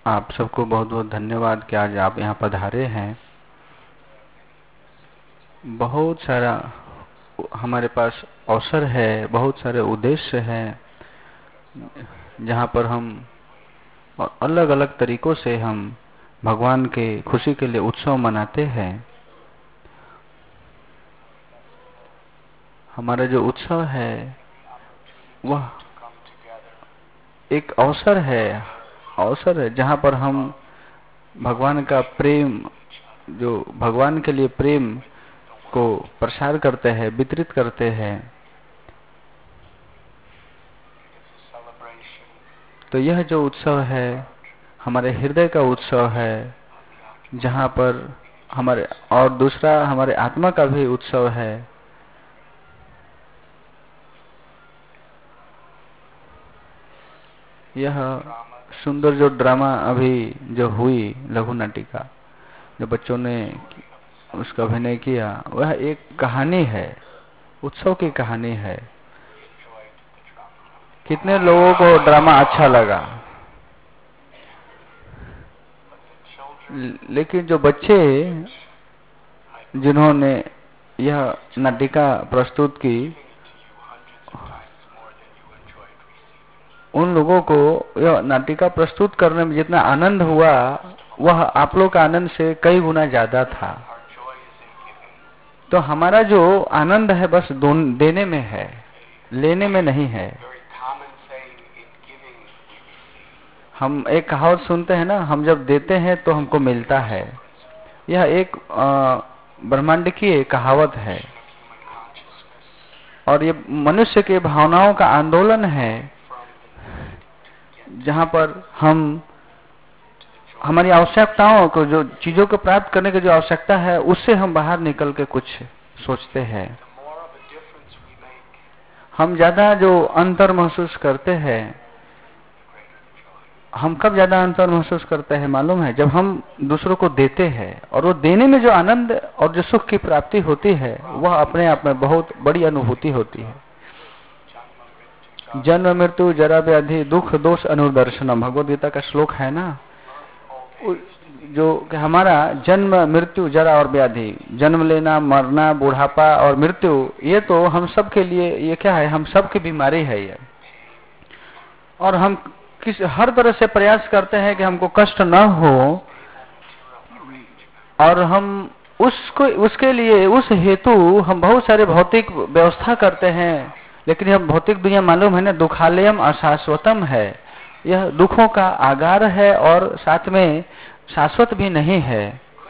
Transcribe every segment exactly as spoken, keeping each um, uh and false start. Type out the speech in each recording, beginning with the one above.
आप सबको बहुत बहुत धन्यवाद कि आज आप यहाँ पधारे हैं। बहुत सारा हमारे पास अवसर है, बहुत सारे उद्देश्य हैं, जहाँ पर हम अलग अलग तरीकों से हम भगवान के खुशी के लिए उत्सव मनाते हैं। हमारा जो उत्सव है वह एक अवसर है अवसर है जहाँ पर हम भगवान का प्रेम, जो भगवान के लिए प्रेम को प्रसार करते हैं, वितरित करते हैं। तो यह जो उत्सव है हमारे हृदय का उत्सव है, जहाँ पर हमारे और दूसरा हमारे आत्मा का भी उत्सव है। यह सुंदर जो ड्रामा अभी जो हुई, लघु नाटिका जो बच्चों ने उसका अभिनय किया, वह एक कहानी है, उत्सव की कहानी है। कितने लोगों को ड्रामा अच्छा लगा, लेकिन जो बच्चे जिन्होंने यह नाटिका प्रस्तुत की, उन लोगों को यह नाटिका प्रस्तुत करने में जितना आनंद हुआ, वह आप लोग का आनंद से कई गुना ज्यादा था। तो हमारा जो आनंद है बस देने में है, लेने में नहीं है। हम एक कहावत सुनते हैं ना, हम जब देते हैं तो हमको मिलता है। यह एक ब्रह्मांड की कहावत है और ये मनुष्य के भावनाओं का आंदोलन है, जहाँ पर हम हमारी आवश्यकताओं को, जो चीजों को प्राप्त करने की जो आवश्यकता है, उससे हम बाहर निकल के कुछ सोचते हैं। हम ज्यादा जो अंतर महसूस करते हैं, हम कब ज्यादा अंतर महसूस करते हैं मालूम है? जब हम दूसरों को देते हैं, और वो देने में जो आनंद और जो सुख की प्राप्ति होती है, वह अपने आप में बहुत बड़ी अनुभूति होती है। जन्म मृत्यु जरा व्याधि दुख दोष अनुदर्शनम, भगवद गीता का श्लोक है ना, जो कि हमारा जन्म मृत्यु जरा और व्याधि, जन्म लेना, मरना, बुढ़ापा और मृत्यु, ये तो हम सब के लिए, ये क्या है, हम सब की बीमारी है ये। और हम किस हर तरह से प्रयास करते हैं कि हमको कष्ट न हो, और हम उसको उसके लिए उस हेतु हम बहुत सारे भौतिक व्यवस्था करते हैं। लेकिन यह भौतिक दुनिया मालूम है ना, दुखालयम अशाश्वतम है, यह दुखों का आगार है और साथ में शाश्वत भी नहीं है।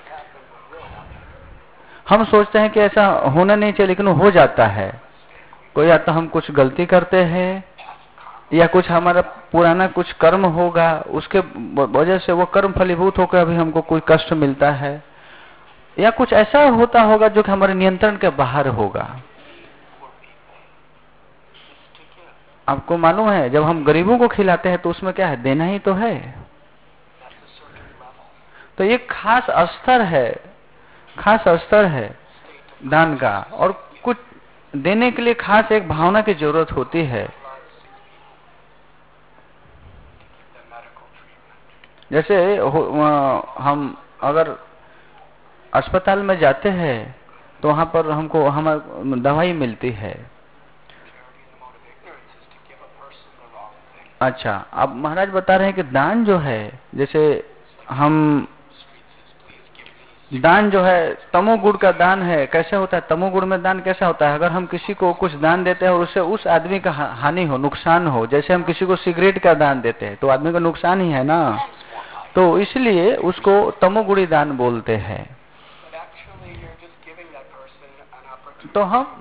हम सोचते हैं कि ऐसा होना नहीं चाहिए, लेकिन वो हो जाता है। कोई या तो हम कुछ गलती करते हैं, या कुछ हमारा पुराना कुछ कर्म होगा, उसके वजह से वो कर्म फलीभूत होकर अभी हमको कोई कष्ट मिलता है, या कुछ ऐसा होता होगा जो कि हमारे नियंत्रण के बाहर होगा। आपको मालूम है, जब हम गरीबों को खिलाते हैं तो उसमें क्या है, देना ही तो है। तो ये खास स्तर है, खास स्तर है दान का, और कुछ देने के लिए खास एक भावना की जरूरत होती है। जैसे हम अगर अस्पताल में जाते हैं तो वहां पर हमको हमारी दवाई मिलती है। अच्छा, अब महाराज बता रहे हैं कि दान जो है, जैसे हम दान जो है, तमोगुण का दान है, कैसे होता है? तमोगुण में दान कैसा होता है? अगर हम किसी को कुछ दान देते हैं और उससे उस आदमी का हानि हो, नुकसान हो, जैसे हम किसी को सिगरेट का दान देते हैं तो आदमी का नुकसान ही है ना, तो इसलिए उसको तमोगुणी दान बोलते हैं। तो हम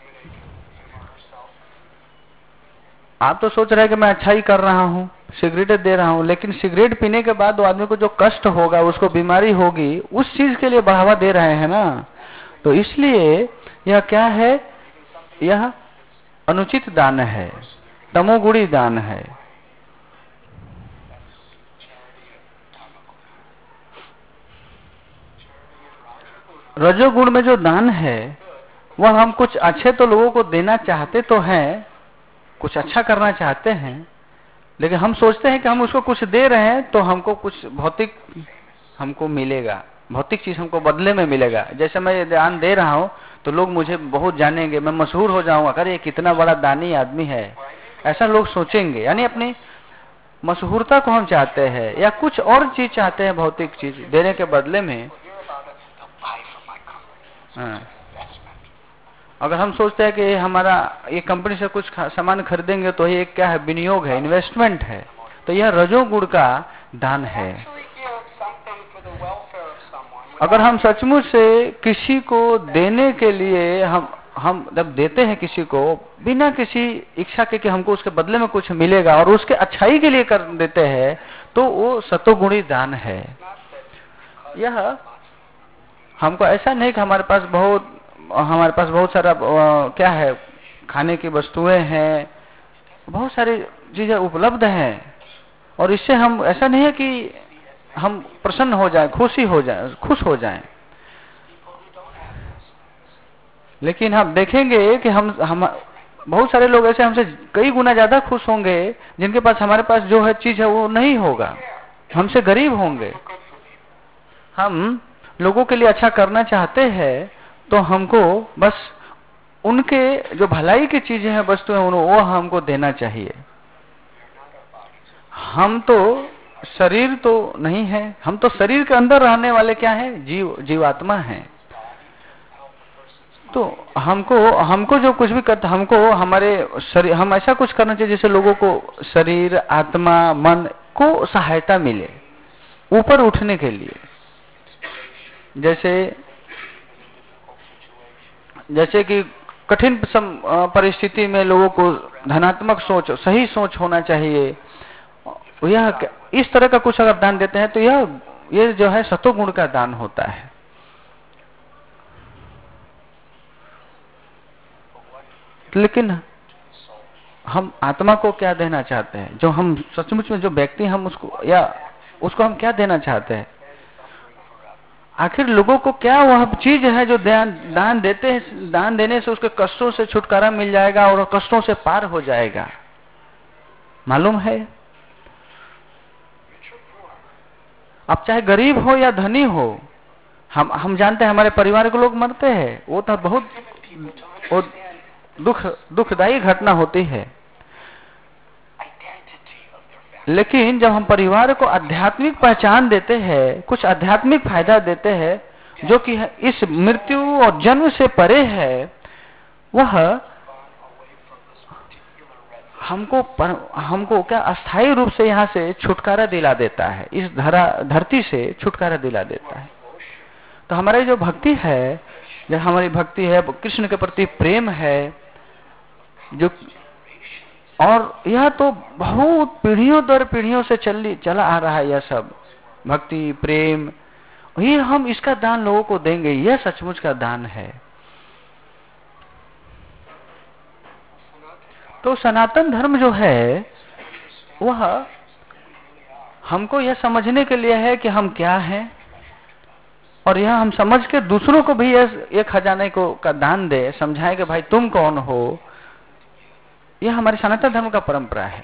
आप तो सोच रहे हैं कि मैं अच्छा ही कर रहा हूँ, सिगरेट दे रहा हूँ, लेकिन सिगरेट पीने के बाद वो आदमी को जो कष्ट होगा, उसको बीमारी होगी, उस चीज के लिए बढ़ावा दे रहे हैं ना। तो इसलिए यह क्या है, यह अनुचित दान है, तमोगुणी दान है। रजोगुण में जो दान है, वह हम कुछ अच्छे तो लोगों को देना चाहते तो हैं, कुछ अच्छा करना चाहते हैं, लेकिन हम सोचते हैं कि हम उसको कुछ दे रहे हैं तो हमको कुछ भौतिक हमको मिलेगा, भौतिक चीज हमको बदले में मिलेगा। जैसे मैं ये दान दे रहा हूँ तो लोग मुझे बहुत जानेंगे, मैं मशहूर हो जाऊंगा, अरे ये कितना बड़ा दानी आदमी है, ऐसा लोग सोचेंगे। यानी अपनी मशहूरता को हम चाहते हैं या कुछ और चीज चाहते हैं, भौतिक चीज देने के बदले में। हाँ। अगर हम सोचते हैं कि हमारा ये कंपनी से कुछ सामान खरीदेंगे तो ये क्या है, विनियोग है, इन्वेस्टमेंट है, तो यह रजोगुण का दान है। अगर हम सचमुच से किसी को देने के लिए हम हम जब देते हैं किसी को बिना किसी इच्छा के कि हमको उसके बदले में कुछ मिलेगा और उसके अच्छाई के लिए कर देते हैं, तो वो सतोगुणी दान है। यह हमको ऐसा नहीं कि हमारे पास बहुत हमारे पास बहुत सारा क्या है, खाने की वस्तुएं हैं, बहुत सारी चीजें उपलब्ध हैं, और इससे हम ऐसा नहीं है कि हम प्रसन्न हो जाएं, खुशी हो जाएं, खुश हो जाएं। लेकिन हम देखेंगे कि हम हम बहुत सारे लोग ऐसे हमसे कई गुना ज्यादा खुश होंगे जिनके पास हमारे पास जो है चीज है वो नहीं होगा, हमसे गरीब होंगे। हम लोगों के लिए अच्छा करना चाहते हैं तो हमको बस उनके जो भलाई की चीजें हैं, वस्तुएं, वो हमको देना चाहिए। हम तो शरीर तो नहीं है, हम तो शरीर के अंदर रहने वाले क्या हैं, जीव जीवात्मा हैं। तो हमको हमको जो कुछ भी करता, हमको हमारे शरीर, हम ऐसा कुछ करना चाहिए जिससे लोगों को शरीर, आत्मा, मन को सहायता मिले ऊपर उठने के लिए। जैसे जैसे कि कठिन परिस्थिति में लोगों को धनात्मक सोच, सही सोच होना चाहिए। यह इस तरह का कुछ अगर दान देते हैं तो यह ये जो है सतोगुण का दान होता है। लेकिन हम आत्मा को क्या देना चाहते हैं, जो हम सचमुच में जो व्यक्ति हम उसको या उसको हम क्या देना चाहते हैं, आखिर लोगों को क्या वह चीज है जो दान दान देते हैं, दान देने से उसके कष्टों से छुटकारा मिल जाएगा और कष्टों से पार हो जाएगा, मालूम है? अब चाहे गरीब हो या धनी हो, हम हम जानते हैं हमारे परिवार के लोग मरते हैं, वो तो बहुत वो दुख दुखदायी घटना होती है। लेकिन जब हम परिवार को आध्यात्मिक पहचान देते हैं, कुछ आध्यात्मिक फायदा देते हैं जो कि इस मृत्यु और जन्म से परे है, वह हमको पर, हमको क्या अस्थायी रूप से यहाँ से छुटकारा दिला देता है, इस धरा धरती से छुटकारा दिला देता है। तो हमारी जो भक्ति है, जो हमारी भक्ति है, कृष्ण के प्रति प्रेम है, जो और यह तो बहुत पीढ़ियों दर पीढ़ियों से चली चला आ रहा है, यह सब भक्ति प्रेम, ये हम इसका दान लोगों को देंगे, यह सचमुच का दान है। तो सनातन धर्म जो है वह हमको यह समझने के लिए है कि हम क्या हैं, और यह हम समझ के दूसरों को भी ये खजाने को का दान दे, समझाए कि भाई तुम कौन हो। यह हमारे सनातन धर्म का परंपरा है।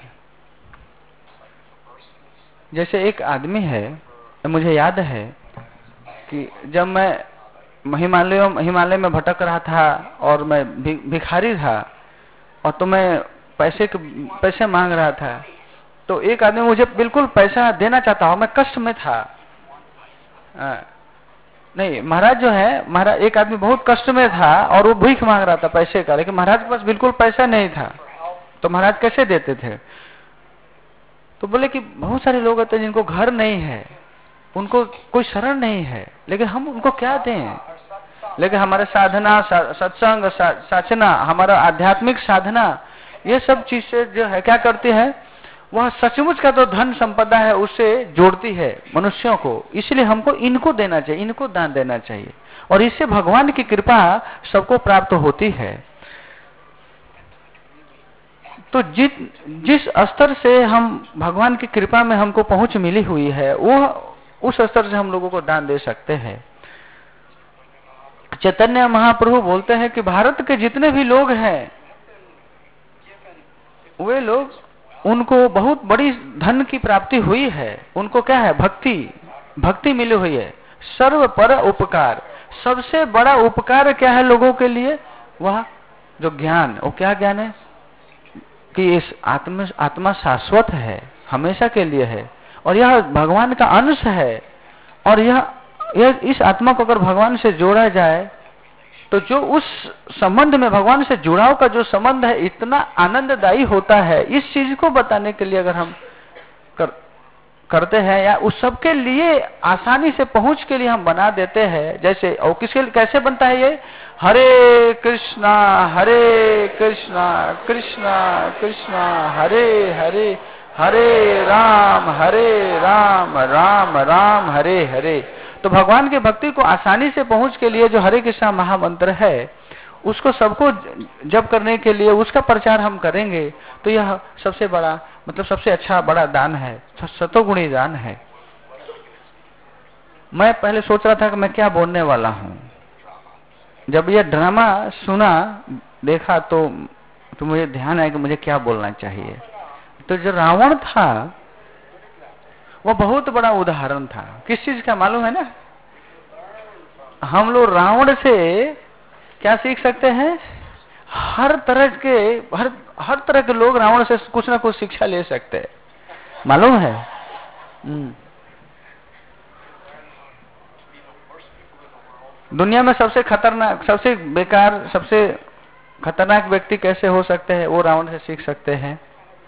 जैसे एक आदमी है, मुझे याद है कि जब मैं हिमालय हिमालय में भटक रहा था और मैं भि, भिखारी था, और तो मैं पैसे पैसे मांग रहा था, तो एक आदमी मुझे बिल्कुल पैसा देना चाहता हो, मैं कष्ट में था। आ, नहीं, महाराज जो है, महाराज एक आदमी बहुत कष्ट में था और वो भीख मांग रहा था पैसे का, लेकिन महाराज के पास बिल्कुल पैसा नहीं था, तो महाराज कैसे देते थे? तो बोले कि बहुत सारे लोग होते हैं जिनको घर नहीं है, उनको कोई शरण नहीं है, लेकिन हम उनको क्या दें? लेकिन हमारे साधना, सत्संग, साचना, हमारा आध्यात्मिक साधना, ये सब चीज से जो है क्या करती है, वह सचमुच का तो धन संपदा है उससे जोड़ती है मनुष्यों को। इसलिए हमको इनको देना चाहिए, इनको दान देना चाहिए, और इससे भगवान की कृपा सबको प्राप्त होती है। तो जिस जिस स्तर से हम भगवान की कृपा में हमको पहुंच मिली हुई है, वो उस स्तर से हम लोगों को दान दे सकते हैं। चैतन्य महाप्रभु बोलते हैं कि भारत के जितने भी लोग हैं, वे लोग उनको बहुत बड़ी धन की प्राप्ति हुई है। उनको क्या है? भक्ति, भक्ति मिली हुई है। सर्व पर उपकार, सबसे बड़ा उपकार क्या है लोगों के लिए? वह जो ज्ञान, वो क्या ज्ञान है कि इस आत्मा आत्मा शाश्वत है, हमेशा के लिए है, और यह भगवान का अंश है। और यह, यह इस आत्मा को अगर भगवान से जोड़ा जाए तो जो उस संबंध में, भगवान से जुड़ाव का जो संबंध है, इतना आनंददायी होता है। इस चीज को बताने के लिए अगर हम कर, करते हैं, या उस सब के लिए आसानी से पहुंच के लिए हम बना देते हैं, जैसे और किसके कैसे बनता है ये? हरे कृष्णा हरे कृष्णा कृष्णा कृष्णा हरे हरे, हरे राम हरे राम राम राम हरे हरे। तो भगवान की भक्ति को आसानी से पहुंच के लिए जो हरे कृष्णा महामंत्र है, उसको सबको जप करने के लिए उसका प्रचार हम करेंगे, तो यह सबसे बड़ा, मतलब सबसे अच्छा बड़ा दान है, सतोगुणी दान है। मैं पहले सोच रहा था कि मैं क्या बोलने वाला हूँ। जब यह ड्रामा सुना, देखा, तो तो मुझे ध्यान आया कि मुझे क्या बोलना चाहिए। तो जो रावण था वो बहुत बड़ा उदाहरण था। किस चीज का मालूम है ना? हम लोग रावण से क्या सीख सकते हैं? हर तरह के हर हर तरह के लोग रावण से कुछ ना कुछ शिक्षा ले सकते हैं, मालूम है? दुनिया में सबसे खतरनाक, सबसे बेकार, सबसे खतरनाक व्यक्ति कैसे हो सकते हैं, वो रावण से सीख सकते हैं।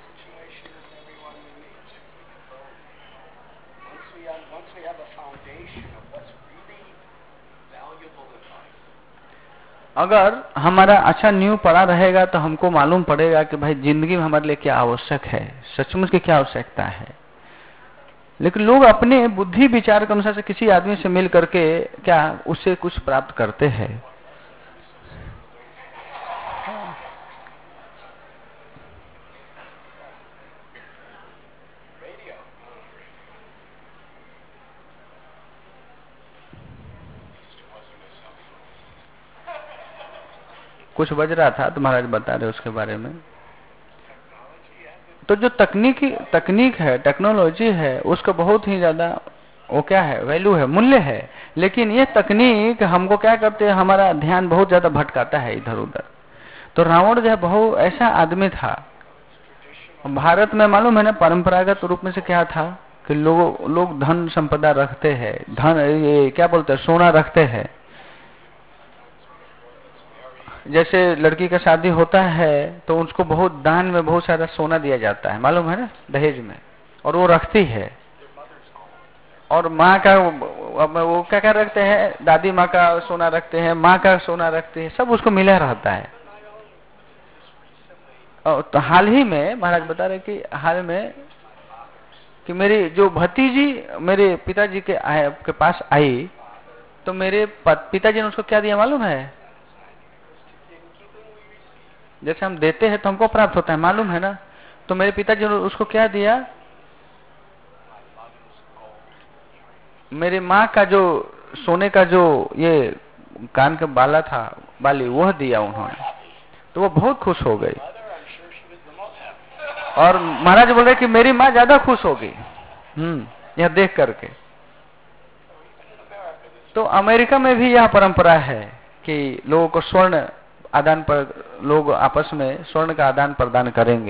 अगर हमारा अच्छा न्यू पड़ा रहेगा तो हमको मालूम पड़ेगा कि भाई जिंदगी में हमारे लिए क्या आवश्यक है, सचमुच की क्या आवश्यकता है। लेकिन लोग अपने बुद्धि विचार के अनुसार से किसी आदमी से मिल करके क्या उससे कुछ प्राप्त करते हैं। कुछ बज रहा था तो महाराज बता रहे उसके बारे में। तो जो तकनीकी तकनीक है, टेक्नोलॉजी है, उसका बहुत ही ज्यादा वो क्या है, वैल्यू है, मूल्य है। लेकिन ये तकनीक हमको क्या करते हैं, हमारा ध्यान बहुत ज्यादा भटकाता है इधर उधर। तो रावण जो है बहुत ऐसा आदमी था। भारत में मालूम है ना, परंपरागत रूप में से क्या था कि लोग लोग धन संपदा रखते हैं, धन ये क्या बोलते हैं, सोना रखते हैं। जैसे लड़की का शादी होता है तो उसको बहुत दान में बहुत सारा सोना दिया जाता है, मालूम है ना, दहेज में, और वो रखती है। और माँ का वो क्या क्या रखते हैं, दादी माँ का सोना रखते हैं, माँ का सोना रखते हैं, सब उसको मिला रहता है। तो हाल ही में महाराज बता रहे कि हाल में कि मेरी जो भतीजी मेरे पिताजी के आए के पास आई, तो मेरे पिताजी ने उसको क्या दिया मालूम है? जैसे हम देते हैं तो हमको प्राप्त होता है, मालूम है ना। तो मेरे पिताजी ने उसको क्या दिया? मेरी माँ का जो सोने का जो ये कान का बाला था, बाली, वह दिया उन्होंने। तो वो बहुत खुश हो गई। और महाराज बोल रहे कि मेरी माँ ज्यादा खुश हो गई हम्म यह देख करके। तो अमेरिका में भी यह परंपरा है कि लोगों को स्वर्ण आदान पर, लोग आपस में स्वर्ण का आदान प्रदान करेंगे।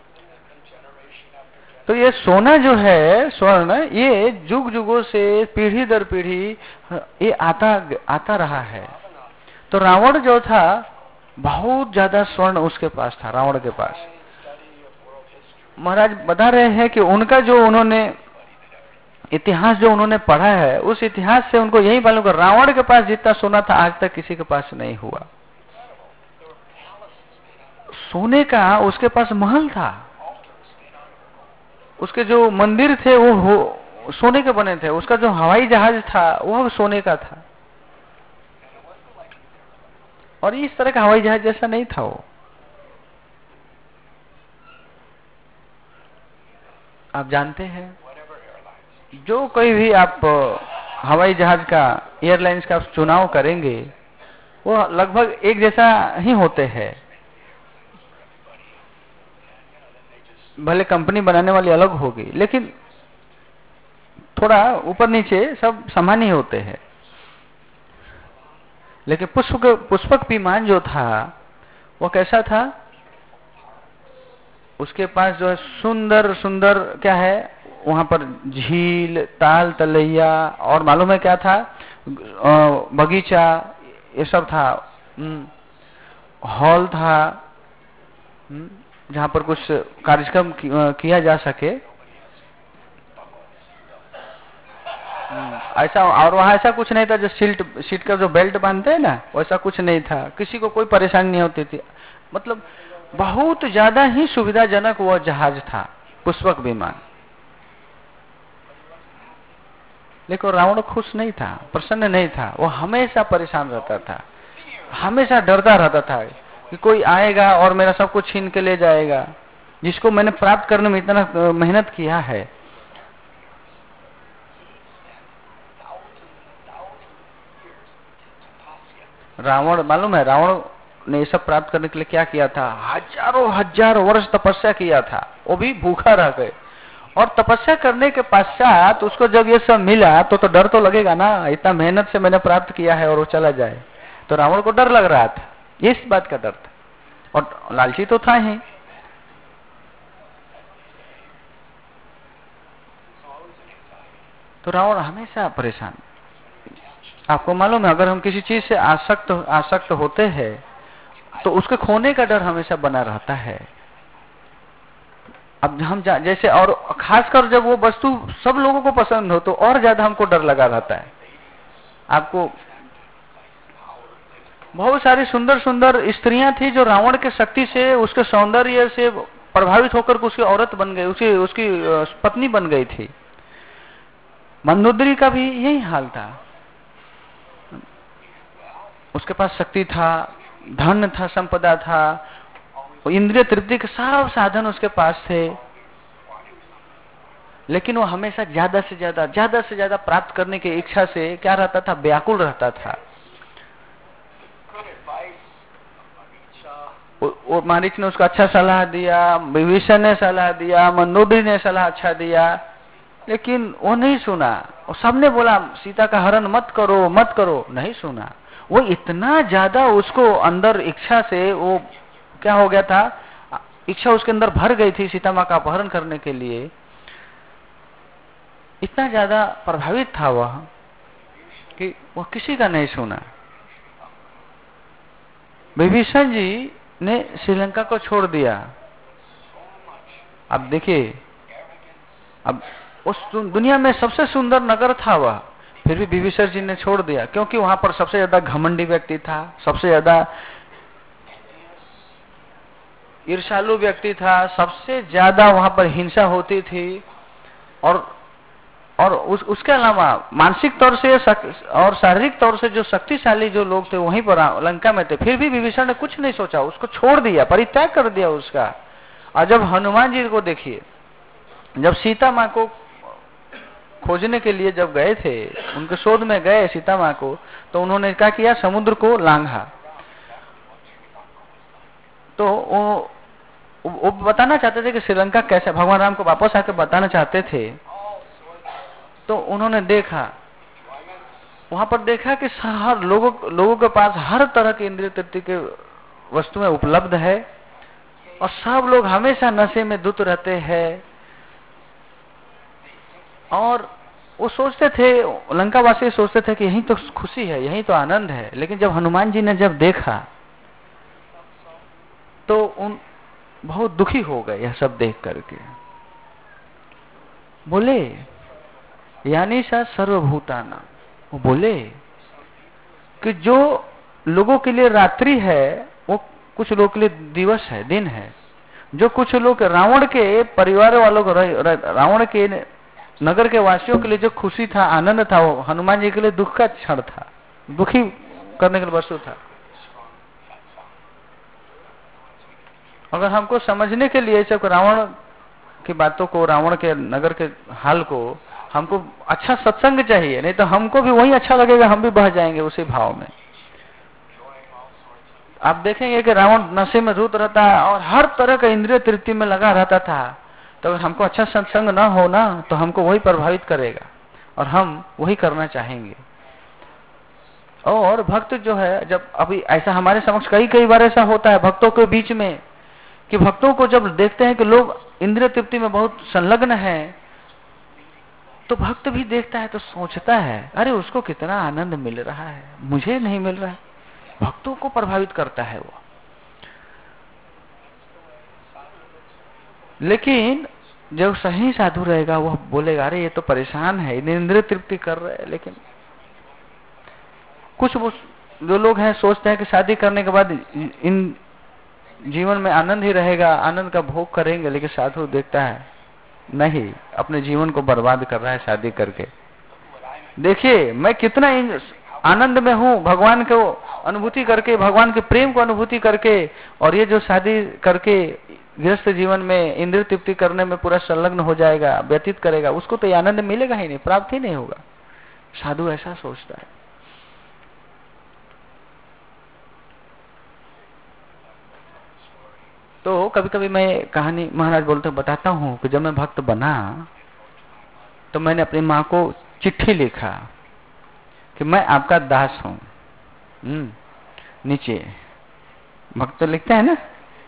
तो ये सोना जो है, स्वर्ण, ये जुग जुगों से पीढ़ी दर पीढ़ी ये आता आता रहा है। तो रावण जो था बहुत ज्यादा स्वर्ण उसके पास था, रावण के पास। महाराज बता रहे हैं कि उनका जो उन्होंने इतिहास जो उन्होंने पढ़ा है, उस इतिहास से उनको यही मालूम कि रावण के पास जितना सोना था आज तक किसी के पास नहीं हुआ। सोने का उसके पास महल था, उसके जो मंदिर थे वो हो, सोने के बने थे, उसका जो हवाई जहाज था वह सोने का था। और इस तरह का हवाई जहाज जैसा नहीं था वो। आप जानते हैं, जो कोई भी आप हवाई जहाज का, एयरलाइंस का चुनाव करेंगे वो लगभग एक जैसा ही होते हैं। भले कंपनी बनाने वाली अलग होगी, लेकिन थोड़ा ऊपर नीचे सब समान ही होते हैं। लेकिन पुष्पक पुष्पक विमान जो था वो कैसा था? उसके पास जो है सुंदर सुंदर क्या है वहां पर, झील, ताल तलैया, और मालूम है क्या था, बगीचा, ये सब था। हॉल था जहां पर कुछ कार्यक्रम किया जा सके ऐसा। और वहां ऐसा कुछ नहीं था जो सीट सीट का जो बेल्ट बांधते हैं ना, वैसा कुछ नहीं था। किसी को कोई परेशानी नहीं होती थी। मतलब बहुत ज्यादा ही सुविधाजनक वह जहाज था, पुष्पक विमान। लेकिन रावण खुश नहीं था, प्रसन्न नहीं था। वो हमेशा परेशान रहता था, हमेशा डरता रहता था कि कोई आएगा और मेरा सब कुछ छीन के ले जाएगा, जिसको मैंने प्राप्त करने में इतना मेहनत किया है। रावण, मालूम है रावण ने ये सब प्राप्त करने के लिए क्या किया था? हजारों हजार वर्ष तपस्या किया था, वो भी भूखा रह गए। और तपस्या करने के पश्चात उसको जब ये सब मिला तो तो डर तो लगेगा ना, इतना मेहनत से मैंने प्राप्त किया है और वो चला जाए। तो रावण को डर लग रहा था, इस बात का डर था, और लालची तो था ही। तो रावण हमेशा परेशान। आपको मालूम है, अगर हम किसी चीज से आसक्त आसक्त होते हैं तो उसके खोने का डर हमेशा बना रहता है। अब हम जैसे, और खासकर जब वो वस्तु सब लोगों को पसंद हो तो और ज्यादा हमको डर लगा रहता है। आपको बहुत सारी सुंदर सुंदर स्त्रियां थी जो रावण के शक्ति से, उसके सौंदर्य से प्रभावित होकर उसकी औरत बन गई, उसकी उसकी पत्नी बन गई थी। मंदोदरी का भी यही हाल था। उसके पास शक्ति था, धन था, संपदा था, इंद्रिय तृप्ति के सब साधन उसके पास थे, लेकिन वो हमेशा ज्यादा से ज्यादा ज्यादा से ज्यादा प्राप्त करने की इच्छा से क्या रहता था? व्याकुल रहता था। वो मारीच ने उसको अच्छा सलाह दिया, विभीषण ने सलाह दिया, मंदोदरी ने सलाह अच्छा दिया, लेकिन वो नहीं सुना। और सबने बोला सीता का हरण मत करो मत करो, नहीं सुना। वो इतना ज्यादा उसको अंदर इच्छा से, वो क्या हो गया था, इच्छा उसके अंदर भर गई थी सीता माँ का अपहरण करने के लिए। इतना ज्यादा प्रभावित था वह कि वह किसी का नहीं सुना। विभीषण जी ने श्रीलंका को छोड़ दिया। अब देखिए, अब उस दुनिया में सबसे सुंदर नगर था वह, फिर भी विभीषण जी ने छोड़ दिया, क्योंकि वहां पर सबसे ज्यादा घमंडी व्यक्ति था, सबसे ज्यादा ईर्ष्यालु व्यक्ति था, सबसे ज्यादा वहां पर हिंसा होती थी। और और उस, उसके अलावा मानसिक तौर से और शारीरिक तौर से जो शक्तिशाली जो लोग थे वहीं पर लंका में थे। फिर भी विभीषण ने कुछ नहीं सोचा, उसको छोड़ दिया, परित्याग कर दिया उसका। और जब हनुमान जी को देखिए, जब सीता माँ को खोजने के लिए जब गए थे, उनके शोध में गए सीता माँ को, तो उन्होंने क्या किया? समुद्र को लांघा। तो वो वो बताना चाहते थे कि श्रीलंका कैसे, भगवान राम को वापस आकर बताना चाहते थे। तो उन्होंने देखा, वहां पर देखा कि हर लोगों लोगों के पास हर तरह के इंद्रिय तृप्ति के वस्तुएं उपलब्ध है, और सब लोग हमेशा नशे में धुत रहते हैं। और वो सोचते थे, लंकावासी सोचते थे कि यही तो खुशी है, यही तो आनंद है। लेकिन जब हनुमान जी ने जब देखा तो उन बहुत दुखी हो गए यह सब देख करके। बोले यानी सा सर्वभूताना, वो बोले कि जो लोगों के लिए रात्रि है वो कुछ लोगों के लिए दिवस है, दिन है। जो कुछ लोग रावण के परिवार वालों को, रावण के नगर के वासियों के लिए जो खुशी था, आनंद था, वो हनुमान जी के लिए दुख का क्षण था, दुखी करने के लिए वस्तु था। अगर हमको समझने के लिए सब रावण की बातों को, रावण के नगर के हाल को, हमको अच्छा सत्संग चाहिए, नहीं तो हमको भी वही अच्छा लगेगा, हम भी बह जाएंगे उसी भाव में। आप देखेंगे कि रावण नशे में धुत रहता है और हर तरह का इंद्रिय तृप्ति में लगा रहता था। तो अगर हमको अच्छा सत्संग ना हो ना तो हमको वही प्रभावित करेगा और हम वही करना चाहेंगे। और भक्त जो है, जब अभी ऐसा हमारे समक्ष कई कई बार ऐसा होता है भक्तों के बीच में कि भक्तों को जब देखते हैं कि लोग इंद्रिय तृप्ति में बहुत संलग्न है, तो भक्त भी देखता है तो सोचता है अरे उसको कितना आनंद मिल रहा है, मुझे नहीं मिल रहा है। भक्तों को प्रभावित करता है वो। लेकिन जो सही साधु रहेगा वह बोलेगा अरे ये तो परेशान है, इंद्रिय तृप्ति कर रहे हैं। लेकिन कुछ वो जो लोग हैं सोचते हैं कि शादी करने के बाद इन जीवन में आनंद ही रहेगा, आनंद का भोग करेंगे। लेकिन साधु देखता है नहीं, अपने जीवन को बर्बाद कर रहा है शादी करके। देखिए मैं कितना आनंद में हूँ भगवान को अनुभूति करके, भगवान के प्रेम को अनुभूति करके, और ये जो शादी करके गृहस्थ जीवन में इंद्रिय तृप्ति करने में पूरा संलग्न हो जाएगा, व्यतीत करेगा, उसको तो ये आनंद मिलेगा ही नहीं, प्राप्त ही नहीं होगा। साधु ऐसा सोचता है। तो कभी कभी मैं कहानी महाराज बोलते बताता हूँ कि जब मैं भक्त बना तो मैंने अपनी माँ को चिट्ठी लिखा कि मैं आपका दास हूँ। नीचे भक्त तो लिखते हैं ना,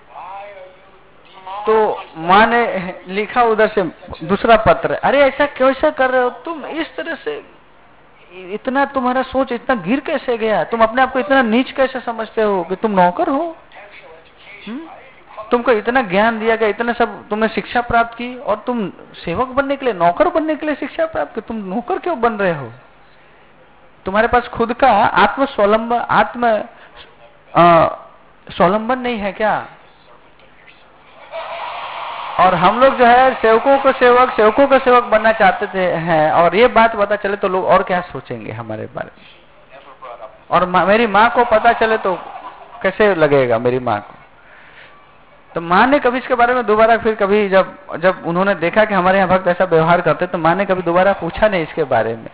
तो माँ ने लिखा उधर से दूसरा पत्र, अरे ऐसा कैसा कर रहे हो तुम, इस तरह से इतना तुम्हारा सोच इतना गिर कैसे गया, तुम अपने आप को इतना नीच कैसे समझते हो कि तुम नौकर हो। हुँ? तुमको इतना ज्ञान दिया गया, इतना सब तुमने शिक्षा प्राप्त की, और तुम सेवक बनने के लिए, नौकर बनने के लिए शिक्षा प्राप्त की, तुम नौकर क्यों बन रहे हो? तुम्हारे पास खुद का आत्म स्वावलंबन आत्म स्वावलंबन नहीं है क्या? और हम लोग जो है सेवकों को सेवक सेवकों का सेवक बनना चाहते थे हैं, और ये बात पता चले तो लोग और क्या सोचेंगे हमारे बारे में। और मेरी माँ को पता चले तो कैसे लगेगा मेरी माँ को। तो माँ ने कभी इसके बारे में दोबारा फिर कभी जब जब उन्होंने देखा कि हमारे यहाँ भक्त ऐसा व्यवहार करते, तो माँ ने कभी दोबारा पूछा नहीं इसके बारे में।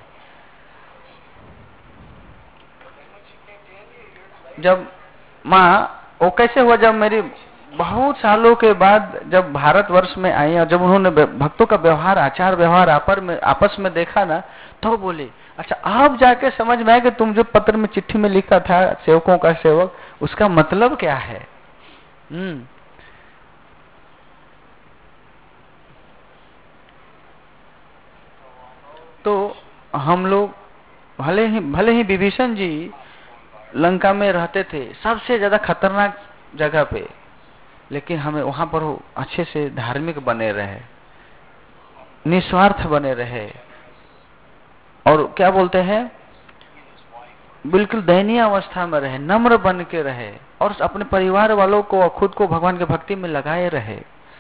जब माँ वो कैसे हुआ, जब मेरी बहुत सालों के बाद जब भारतवर्ष में आई और जब उन्होंने भक्तों का व्यवहार, आचार व्यवहार आपर में आपस में देखा ना, तो बोले अच्छा आप जाके समझ में आए कि तुम जो पत्र में चिट्ठी में लिखा था सेवकों का सेवक, उसका मतलब क्या है। हम्म तो हम लोग भले ही भले ही विभीषण जी लंका में रहते थे सबसे ज्यादा खतरनाक जगह पे, लेकिन हमें वहां पर वो अच्छे से धार्मिक बने रहे, निस्वार्थ बने रहे, और क्या बोलते हैं बिल्कुल दयनीय अवस्था में रहे, नम्र बन के रहे, और अपने परिवार वालों को और खुद को भगवान के भक्ति में लगाए रहे।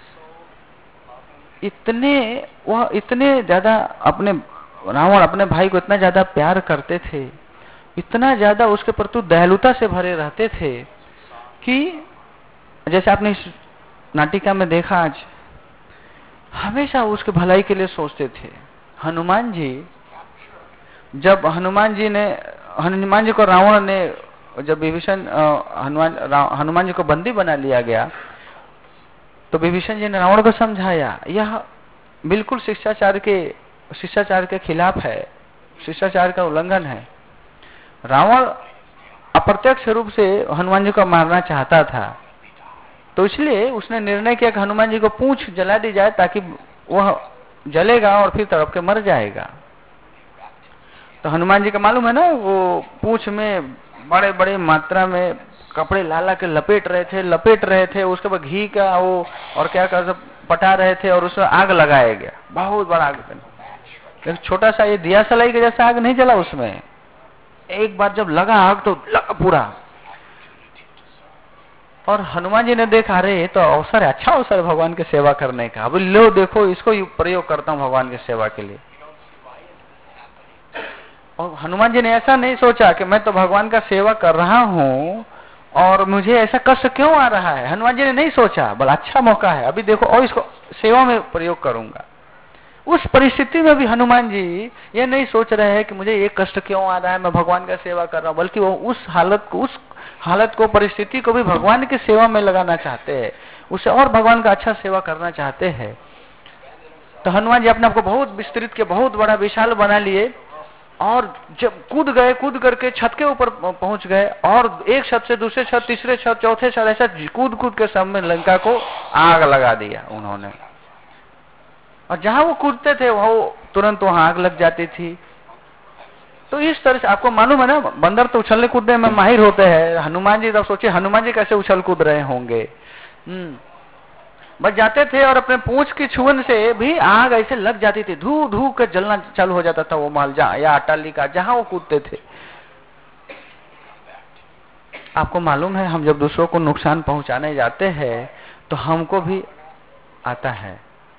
इतने वह इतने ज्यादा अपने रावण अपने भाई को इतना ज्यादा प्यार करते थे, इतना ज्यादा उसके प्रति दयालुता से भरे रहते थे कि जैसे आपने इस नाटिका में देखा आज, हमेशा उसके भलाई के लिए सोचते थे। हनुमान जी, जब हनुमान जी ने हनुमान जी को रावण ने जब विभीषण हनुमान हनुमान जी को बंदी बना लिया गया, तो विभीषण जी ने रावण को समझाया यह बिल्कुल शिष्टाचार के शिष्टाचार के खिलाफ है, शिष्टाचार का उल्लंघन है। रावण अप्रत्यक्ष रूप से हनुमान जी को मारना चाहता था, तो इसलिए उसने निर्णय किया कि हनुमान जी को पूंछ जला दी जाए ताकि वह जलेगा और फिर तड़प के मर जाएगा। तो हनुमान जी का मालूम है ना, वो पूंछ में बड़े बड़े मात्रा में कपड़े लाला के लपेट रहे थे लपेट रहे थे उसके बाद घी का वो और क्या कर सब पटा रहे थे, और उसमें आग लगाया गया, बहुत बड़ा आग। लेकिन छोटा सा ये दिया सलाई के जैसा आग नहीं जला उसमें। एक बार जब लगा आग तो लगा पूरा, और हनुमान जी ने देखा अरे तो अवसर है, अच्छा अवसर है भगवान की सेवा करने का, अब लो देखो इसको प्रयोग करता हूँ भगवान की सेवा के लिए। और हनुमान जी ने ऐसा नहीं सोचा कि मैं तो भगवान का सेवा कर रहा हूँ और मुझे ऐसा कष्ट क्यों आ रहा है। हनुमान जी ने नहीं सोचा, बड़ा अच्छा मौका है अभी देखो और इसको सेवा में प्रयोग करूंगा। उस परिस्थिति में भी हनुमान जी ये नहीं सोच रहे हैं कि मुझे ये कष्ट क्यों आ रहा है, मैं भगवान का सेवा कर रहा हूँ, बल्कि वो उस हालत को उस हालत को परिस्थिति को भी भगवान की सेवा में लगाना चाहते हैं, उसे और भगवान का अच्छा सेवा करना चाहते हैं। तो हनुमान जी अपने आप को बहुत विस्तृत के बहुत बड़ा विशाल बना लिए और जब कूद गए, कूद करके छत के ऊपर पहुंच गए और एक छत से दूसरे छत, तीसरे छत, चौथे छत, ऐसा कूद कूद के सब में लंका को आग लगा दिया उन्होंने। और जहां वो कूदते थे वो तुरंत वहां आग लग जाती थी। तो इस तरह से आपको मालूम है ना, बंदर तो उछलने कूदने में माहिर होते हैं। हनुमान जी, तब सोचिए हनुमान जी कैसे उछल कूद रहे होंगे। हम्म बच जाते थे और अपने पूंछ की छुअन से भी आग ऐसे लग जाती थी, धू धू कर जलना चालू हो जाता था वो महल जहां या अट्टालिका जहां वो कूदते थे। आपको मालूम है, हम जब दूसरों को नुकसान पहुंचाने जाते हैं तो हमको भी आता है।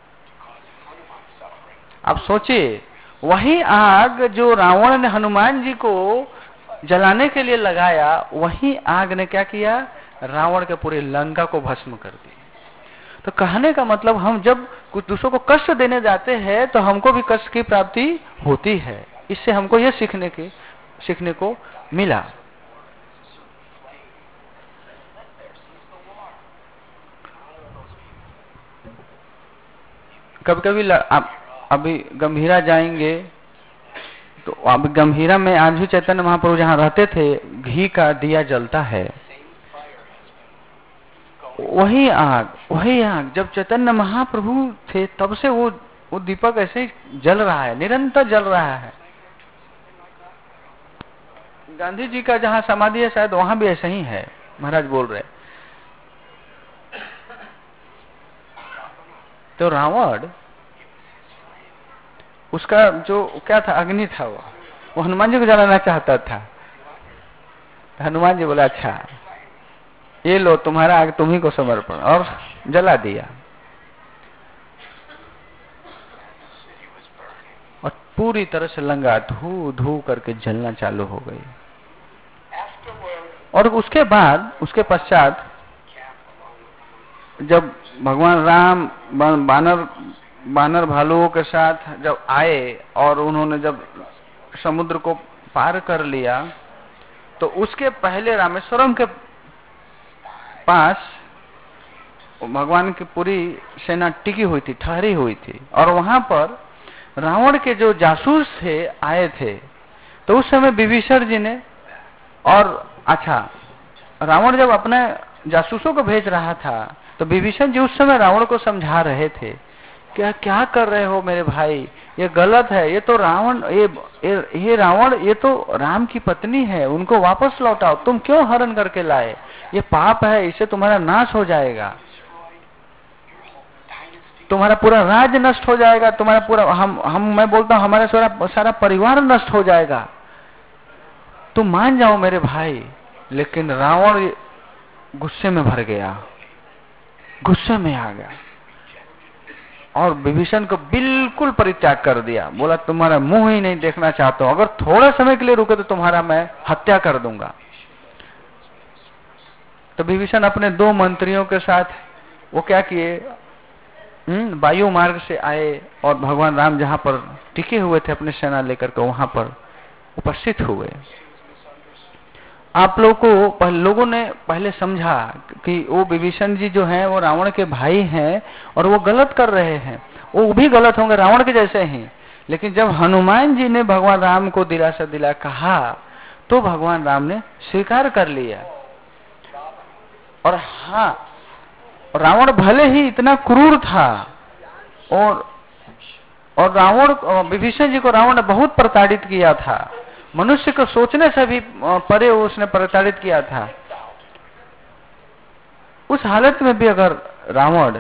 आप सोचिए, वही आग जो रावण ने हनुमान जी को जलाने के लिए लगाया, वही आग ने क्या किया, रावण के पूरी लंका को भस्म कर दी। तो कहने का मतलब, हम जब कुछ दूसरों को कष्ट देने जाते हैं तो हमको भी कष्ट की प्राप्ति होती है। इससे हमको यह सीखने की सीखने को मिला। कभी कभी आप अभी गंभीरा जाएंगे तो अब गंभीरा में आज भी चैतन्य महाप्रभु जहां रहते थे, घी का दिया जलता है। वही आग वही आग जब चैतन्य महाप्रभु थे तब से वो वो दीपक ऐसे ही जल रहा है, निरंतर जल रहा है। गांधी जी का जहां समाधि है शायद वहां भी ऐसा ही है, महाराज बोल रहे। तो रावण, उसका जो क्या था, अग्नि था, वो वो हनुमान जी को जलाना चाहता था। हनुमान जी बोला, अच्छा ये लो तुम्हारा आग तुम्ही को समर्पण, और जला दिया। और पूरी तरह से लंका धू धू करके जलना चालू हो गई। और उसके बाद उसके पश्चात जब भगवान राम बानर बानर भालुओं के साथ जब आए और उन्होंने जब समुद्र को पार कर लिया, तो उसके पहले रामेश्वरम के पास भगवान की पूरी सेना टिकी हुई थी, ठहरी हुई थी। और वहां पर रावण के जो जासूस थे आए थे। तो उस समय विभीषण जी ने, और अच्छा रावण जब अपने जासूसों को भेज रहा था तो विभीषण जी उस समय रावण को समझा रहे थे, क्या क्या कर रहे हो मेरे भाई, ये गलत है। ये तो रावण ये ये, ये रावण ये तो राम की पत्नी है, उनको वापस लौटाओ, तुम क्यों हरण करके लाए, ये पाप है, इससे तुम्हारा नाश हो जाएगा, तुम्हारा पूरा राज्य नष्ट हो जाएगा, तुम्हारा पूरा हम हम मैं बोलता हूं हमारा सारा सारा परिवार नष्ट हो जाएगा, तुम मान जाओ मेरे भाई। लेकिन रावण गुस्से में भर गया, गुस्से में आ गया और विभीषण को बिल्कुल परित्याग कर दिया। बोला तुम्हारा मुंह ही नहीं देखना चाहता हूं, अगर थोड़ा समय के लिए रुके तो तुम्हारा मैं हत्या कर दूंगा। तो विभीषण अपने दो मंत्रियों के साथ वो क्या किए, वायु मार्ग से आए और भगवान राम जहां पर टिके हुए थे अपने सेना लेकर के वहां पर उपस्थित हुए। आप लोगों को पहले लोगों ने पहले समझा कि वो विभीषण जी जो हैं वो रावण के भाई हैं और वो गलत कर रहे हैं, वो भी गलत होंगे रावण के जैसे ही। लेकिन जब हनुमान जी ने भगवान राम को दिलासा दिला कहा तो भगवान राम ने स्वीकार कर लिया। और हाँ, रावण भले ही इतना क्रूर था और और रावण विभीषण जी को रावण ने बहुत प्रताड़ित किया था, मनुष्य को सोचने से भी परे उसने प्रताड़ित किया था। उस हालत में भी अगर रावण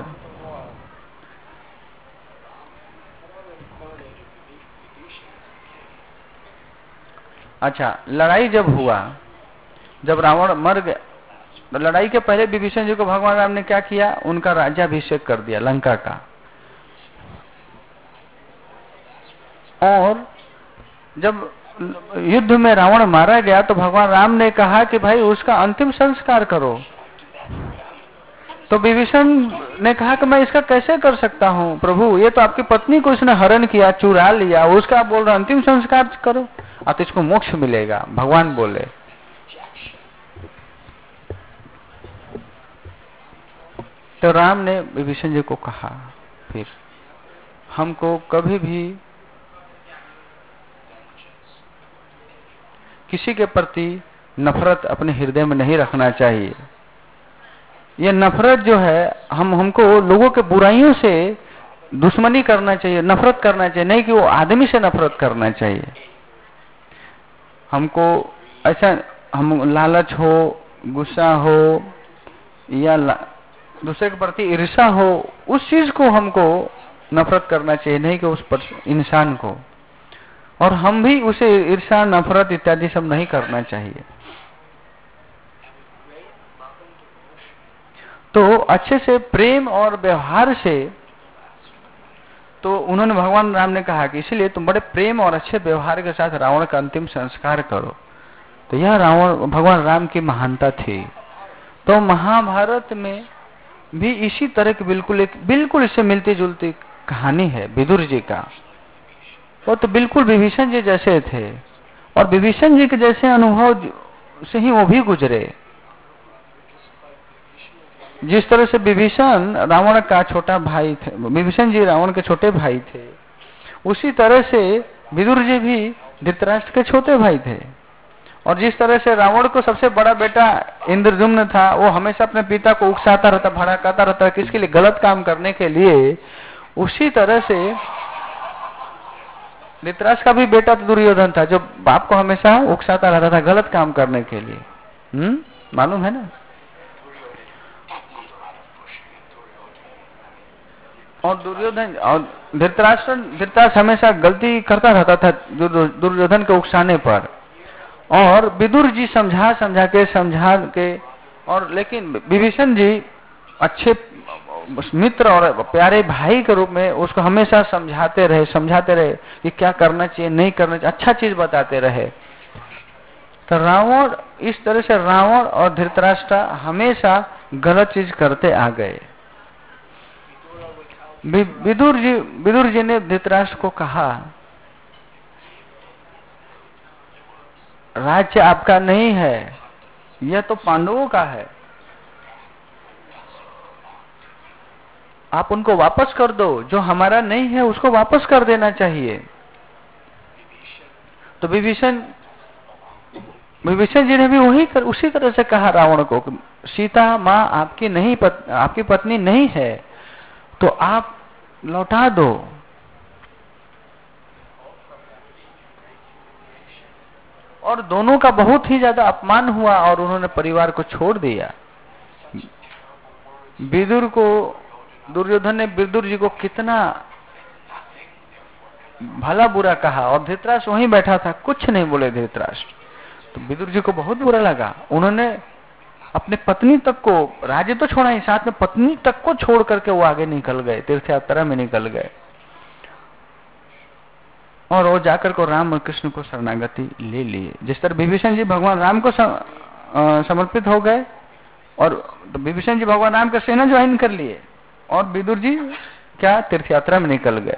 अच्छा लड़ाई जब हुआ, जब रावण मर गया, तो लड़ाई के पहले विभीषण जी को भगवान राम ने क्या किया, उनका राज्याभिषेक कर दिया लंका का। और जब युद्ध में रावण मारा गया तो भगवान राम ने कहा कि भाई उसका अंतिम संस्कार करो। तो विभीषण ने कहा कि मैं इसका कैसे कर सकता हूँ प्रभु, ये तो आपकी पत्नी को इसने हरण किया, चुरा लिया, उसका बोल रहा अंतिम संस्कार करो और तो इसको मोक्ष मिलेगा। भगवान बोले तो राम ने विभीषण जी को कहा फिर हमको कभी भी किसी के प्रति नफरत अपने हृदय में नहीं रखना चाहिए। ये नफरत जो है, हम हमको लोगों के बुराइयों से दुश्मनी करना चाहिए, नफरत करना चाहिए, नहीं कि वो आदमी से नफरत करना चाहिए। हमको ऐसा हम लालच हो, गुस्सा हो या दूसरे के प्रति ईर्ष्या हो, उस चीज को हमको नफरत करना चाहिए, नहीं कि उस इंसान को। और हम भी उसे ईर्ष्या, नफरत इत्यादि सब नहीं करना चाहिए। तो अच्छे से प्रेम और व्यवहार से, तो उन्होंने भगवान राम ने कहा कि इसलिए तुम बड़े प्रेम और अच्छे व्यवहार के साथ रावण का अंतिम संस्कार करो। तो यह रावण भगवान राम की महानता थी। तो महाभारत में भी इसी तरह की बिल्कुल एक बिल्कुल इससे मिलती जुलती कहानी है विदुर जी का। वो तो बिल्कुल विभीषण जी जैसे थे और विभीषण जी के जैसे अनुभव से ही वो भी गुजरे। जिस तरह से विभीषण रावण का छोटा भाई थे, विभीषण जी रावण के छोटे भाई थे, उसी तरह से विदुर जी भी धृतराष्ट्र के छोटे भाई थे। और जिस तरह से रावण को सबसे बड़ा बेटा इंद्रद्युम्न था, वो हमेशा अपने पिता को उकसाता रहता, भड़काता रहता किसके लिए, गलत काम करने के लिए। उसी तरह से धृतराष्ट्र का भी बेटा दुर्योधन था, जो बाप को हमेशा उकसाता रहता था गलत काम करने के लिए। हम्म मालूम है ना। और दुर्योधन और धृतराष्ट्र धृतराष्ट्र हमेशा गलती करता रहता था दुर्योधन के उकसाने पर। और विदुर जी समझा समझा के समझा के और लेकिन विभीषण जी अच्छे मित्र और प्यारे भाई के रूप में उसको हमेशा समझाते रहे समझाते रहे कि क्या करना चाहिए, नहीं करना चाहिए, अच्छा चीज बताते रहे। तो रावण, इस तरह से रावण और धृतराष्ट्र हमेशा गलत चीज करते आ गए। विदुर जी विदुर जी ने धृतराष्ट्र को कहा, राज्य आपका नहीं है, यह तो पांडवों का है, आप उनको वापस कर दो, जो हमारा नहीं है उसको वापस कर देना चाहिए। तो विभीषण विभीषण जी ने भी वही कर, उसी तरह से कहा रावण को, सीता माँ आपकी नहीं पत, आपकी पत्नी नहीं है, तो आप लौटा दो। और दोनों का बहुत ही ज्यादा अपमान हुआ और उन्होंने परिवार को छोड़ दिया। विदुर को, दुर्योधन ने विदुर जी को कितना भला बुरा कहा और धृतराष्ट्र वहीं बैठा था, कुछ नहीं बोले धृतराष्ट्र। तो विदुर जी को बहुत बुरा लगा। उन्होंने अपने पत्नी तक को, राज्य तो छोड़ा ही, साथ में पत्नी तक को छोड़ करके वो आगे निकल गए, तीर्थ यात्रा में निकल गए। और वो जाकर को राम और कृष्ण को शरणागति ले लिए। जिस तरह विभीषण जी भगवान राम को समर्पित हो गए और विभीषण जी भगवान राम का सेना ज्वाइन कर लिए और विदुर जी क्या तीर्थ यात्रा में निकल गए।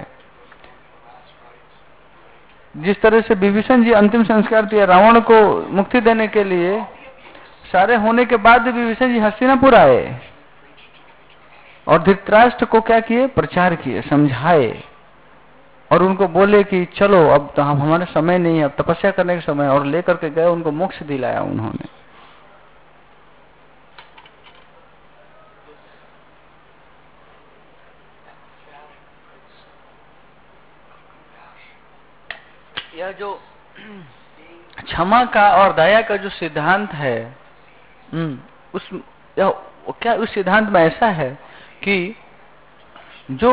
जिस तरह से विभीषण जी अंतिम संस्कार दिया रावण को मुक्ति देने के लिए, सारे होने के बाद विभीषण जी हस्तिनापुर आए और धृतराष्ट्र को क्या किए, प्रचार किए, समझाए और उनको बोले कि चलो अब तो हम हमारे समय नहीं है, अब तपस्या करने का समय, और लेकर के गए, उनको मोक्ष दिलाया उन्होंने। यह जो क्षमा का और दया का जो सिद्धांत है, उस यह, क्या उस सिद्धांत में ऐसा है कि जो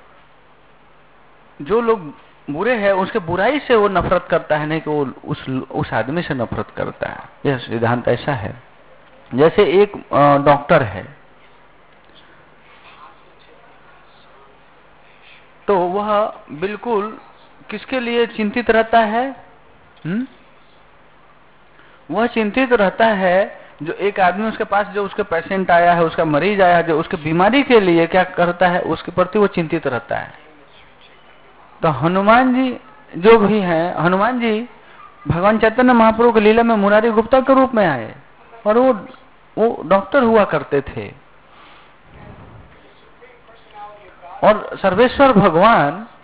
जो लोग बुरे हैं उसके बुराई से वो नफरत करता है, नहीं कि वो उस उस आदमी से नफरत करता है। यह सिद्धांत ऐसा है। जैसे एक डॉक्टर है, तो वह बिल्कुल किसके लिए चिंतित रहता है? हुँ? वह चिंतित रहता है जो एक आदमी उसके पास, जो उसके पेशेंट आया है, उसका मरीज आया है, जो उसके बीमारी के लिए क्या करता है, उसके प्रति वो चिंतित रहता है। तो हनुमान जी जो भी हैं, हनुमान जी भगवान चैतन्य महाप्रभु की लीला में मुरारी गुप्ता के रूप में आए और वो वो डॉक्टर हुआ करते थे। और सर्वेश्वर भगवान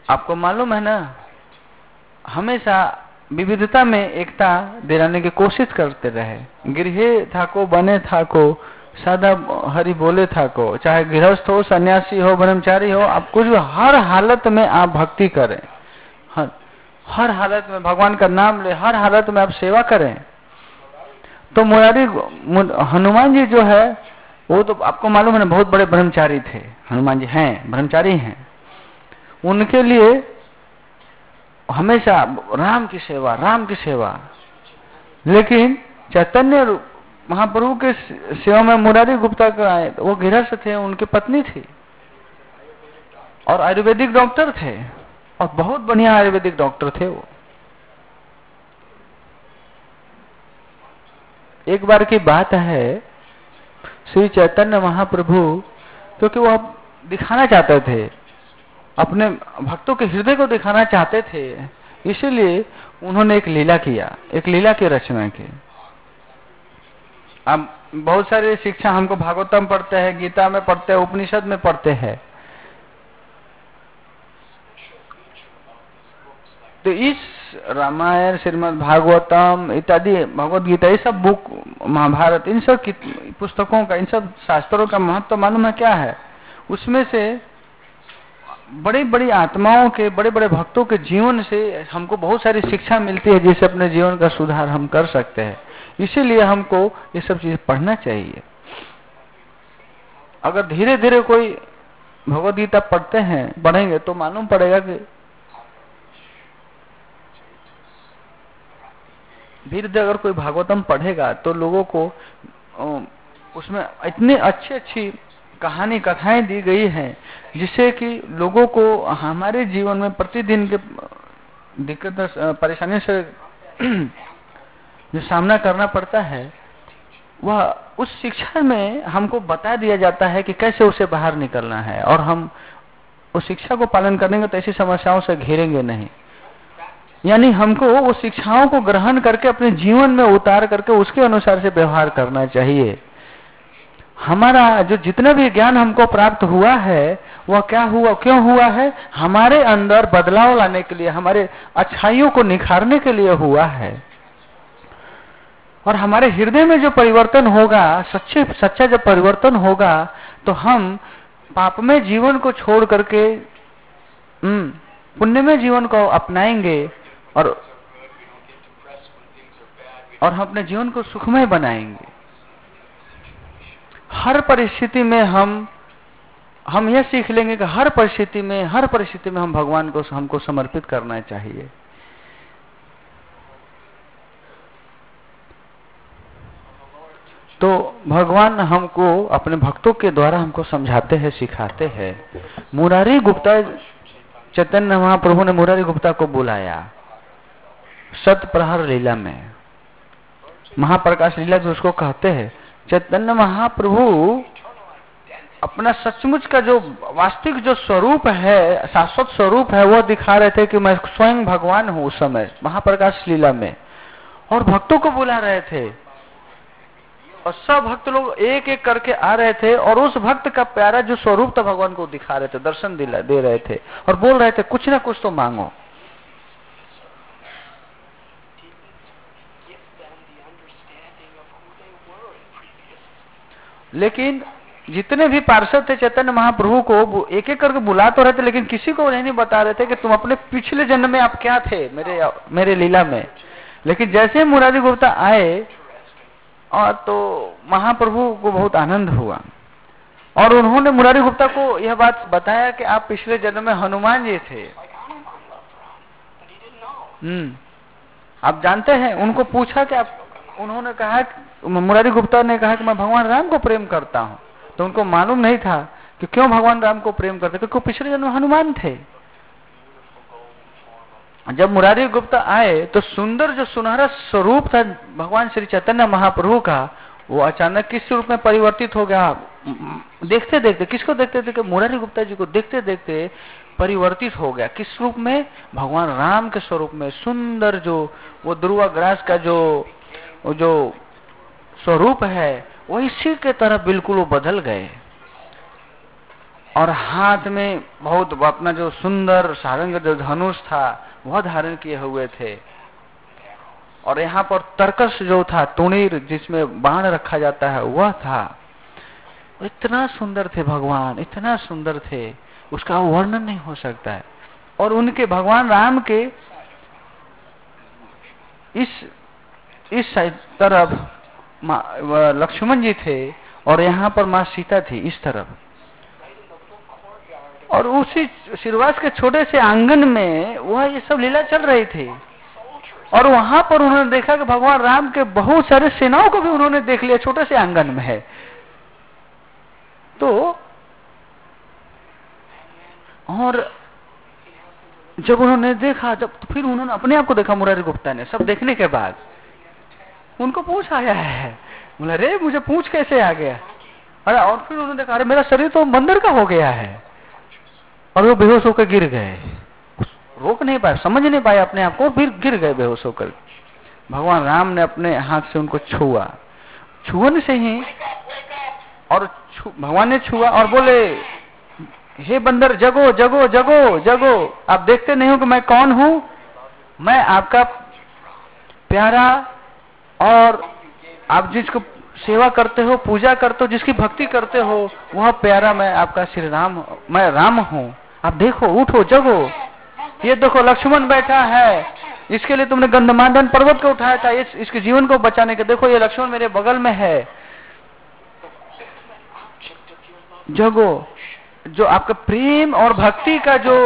आपको मालूम है ना, हमेशा विविधता में एकता दिलाने की कोशिश करते रहे। गृहे थाको बने थाको, सदा हरि बोले थाको, चाहे गृहस्थ हो, सन्यासी हो, ब्रह्मचारी हो, आप कुछ भी, हर हालत में आप भक्ति करें, हर, हर हालत में भगवान का नाम ले, हर हालत में आप सेवा करें। तो मुरारी हनुमान जी जो है वो तो आपको मालूम है ना, बहुत बड़े ब्रह्मचारी थे। हनुमान जी हैं, ब्रह्मचारी हैं। उनके लिए हमेशा राम की सेवा, राम की सेवा। लेकिन चैतन्य महाप्रभु के सेवा में मुरारी गुप्ता का आए, वो गृहस्थ थे, उनकी पत्नी थी और आयुर्वेदिक डॉक्टर थे, और बहुत बढ़िया आयुर्वेदिक डॉक्टर थे वो। एक बार की बात है, श्री चैतन्य महाप्रभु, क्योंकि वो दिखाना चाहते थे, अपने भक्तों के हृदय को दिखाना चाहते थे, इसीलिए उन्होंने एक लीला किया, एक लीला की रचना की। अब बहुत सारी शिक्षा हमको भागवतम पढ़ते हैं, गीता में पढ़ते हैं, उपनिषद में पढ़ते हैं। तो इस रामायण, श्रीमद् भागवतम इत्यादि, भगवत गीता, ये सब बुक, महाभारत, इन सब पुस्तकों का, इन सब शास्त्रों का महत्व मालूम है क्या है? उसमें से बड़ी बड़ी आत्माओं के, बड़े बड़े भक्तों के जीवन से हमको बहुत सारी शिक्षा मिलती है, जिससे अपने जीवन का सुधार हम कर सकते हैं। इसीलिए हमको ये सब चीजें पढ़ना चाहिए। अगर धीरे धीरे कोई भगवद गीता पढ़ते हैं, पढ़ेंगे तो मालूम पड़ेगा कि धीरे धीरे अगर कोई भागवतम पढ़ेगा तो लोगों को उसमें इतनी अच्छी अच्छी कहानी, कथाएं दी गई हैं, जिससे कि लोगों को हमारे जीवन में प्रतिदिन के दिक्कत, परेशानी से जो सामना करना पड़ता है, वह उस शिक्षा में हमको बता दिया जाता है कि कैसे उसे बाहर निकलना है, और हम उस शिक्षा को पालन करेंगे तो ऐसी समस्याओं से घेरेंगे नहीं। यानी हमको वो शिक्षाओं को ग्रहण करके अपने जीवन में उतार करके उसके अनुसार से व्यवहार करना चाहिए। हमारा जो जितना भी ज्ञान हमको प्राप्त हुआ है, वह क्या हुआ, क्यों हुआ है? हमारे अंदर बदलाव लाने के लिए, हमारे अच्छाइयों को निखारने के लिए हुआ है। और हमारे हृदय में जो परिवर्तन होगा, सच्चे सच्चा जब परिवर्तन होगा, तो हम पापमय जीवन को छोड़ करके पुण्यमय जीवन को अपनाएंगे, और और हम अपने जीवन को सुखमय बनाएंगे। हर परिस्थिति में हम हम यह सीख लेंगे कि हर परिस्थिति में हर परिस्थिति में हम भगवान को हमको समर्पित करना चाहिए। तो भगवान हमको अपने भक्तों के द्वारा हमको समझाते हैं, सिखाते हैं। मुरारी गुप्ता, चैतन्य महाप्रभु ने मुरारी गुप्ता को बुलाया सत प्रहर लीला में, महाप्रकाश लीला जो उसको कहते हैं। चैतन्य महाप्रभु अपना सचमुच का जो वास्तविक जो स्वरूप है, शाश्वत स्वरूप है, वो दिखा रहे थे कि मैं स्वयं भगवान हूँ उस समय महाप्रकाश लीला में, और भक्तों को बुला रहे थे, और सब भक्त लोग एक एक करके आ रहे थे, और उस भक्त का प्यारा जो स्वरूप था भगवान को दिखा रहे थे, दर्शन दिला दे रहे थे, और बोल रहे थे कुछ ना कुछ तो मांगो। लेकिन जितने भी पार्षद थे चैतन्य महाप्रभु को एक एक करके बुला तो रहे थे, लेकिन किसी को नहीं बता रहे थे कि तुम अपने पिछले जन्म में आप क्या थे मेरे मेरे लीला में। लेकिन जैसे मुरारी गुप्ता आए, और तो महाप्रभु को बहुत आनंद हुआ, और उन्होंने मुरारी गुप्ता को यह बात बताया कि आप पिछले जन्म में हनुमान जी थे। हम्म आप जानते हैं, उनको पूछा कि आप, उन्होंने कहा, मुरारी गुप्ता ने कहा कि मैं भगवान राम को प्रेम करता हूँ। तो उनको मालूम नहीं था कि क्यों भगवान राम को प्रेम करते, क्योंकि पिछले जन्म हनुमान थे। जब मुरारी गुप्ता आए तो सुंदर जो सुनहरा स्वरूप था भगवान श्री चैतन्य महाप्रभु का, वो अचानक किस रूप में परिवर्तित हो गया। देखते देखते, किसको देखते देखते, मुरारी गुप्ता जी को देखते देखते परिवर्तित हो गया। किस रूप में? भगवान राम के स्वरूप में। सुंदर जो वो दुर्वा ग्रास का जो जो स्वरूप है, वो इसी के तरह बिल्कुल वो बदल गए। और हाथ में बहुत अपना जो सुंदर सारंग जो धनुष था वह धारण किए हुए थे, और यहाँ पर तरकस जो था, तुणीर जिसमें बाण रखा जाता है वह था। इतना सुंदर थे भगवान, इतना सुंदर थे, उसका वर्णन नहीं हो सकता है। और उनके भगवान राम के इस इस तरफ लक्ष्मण जी थे और यहाँ पर माँ सीता थी इस तरफ, और उसी सिरवास के छोटे से आंगन में वह ये सब लीला चल रही थी। और वहां पर उन्होंने देखा कि भगवान राम के बहुत सारे सेनाओं को भी उन्होंने देख लिया, छोटे से आंगन में है। तो और जब उन्होंने देखा, जब तो फिर उन्होंने अपने आप को देखा, मुरारी गुप्ता ने सब देखने के बाद उनको पूछ आया है, बोला रे मुझे पूछ कैसे आ गया। अरे और फिर उन्होंने देखा, अरे मेरा शरीर तो बंदर का हो गया है, और वो बेहोश होकर गिर गए, रोक नहीं पाए, समझ नहीं पाए अपने आप को, फिर गिर गए बेहोश होकर। भगवान राम ने अपने हाथ से उनको छुआ, छुअन से ही और भगवान ने छुआ और बोले, हे बंदर जगो जगो जगो जगो, आप देखते नहीं हो कि मैं कौन हूं? मैं आपका प्यारा, और आप जिसको सेवा करते हो, पूजा करते हो, जिसकी भक्ति करते हो, वह प्यारा मैं आपका श्री राम, मैं राम हूं। आप देखो, उठो, जगो। ये देखो लक्ष्मण बैठा है, इसके लिए तुमने गंधमादन पर्वत को उठाया था, इस, इसके जीवन को बचाने के। देखो ये लक्ष्मण मेरे बगल में है, जगो। जो आपका प्रेम और भक्ति का जो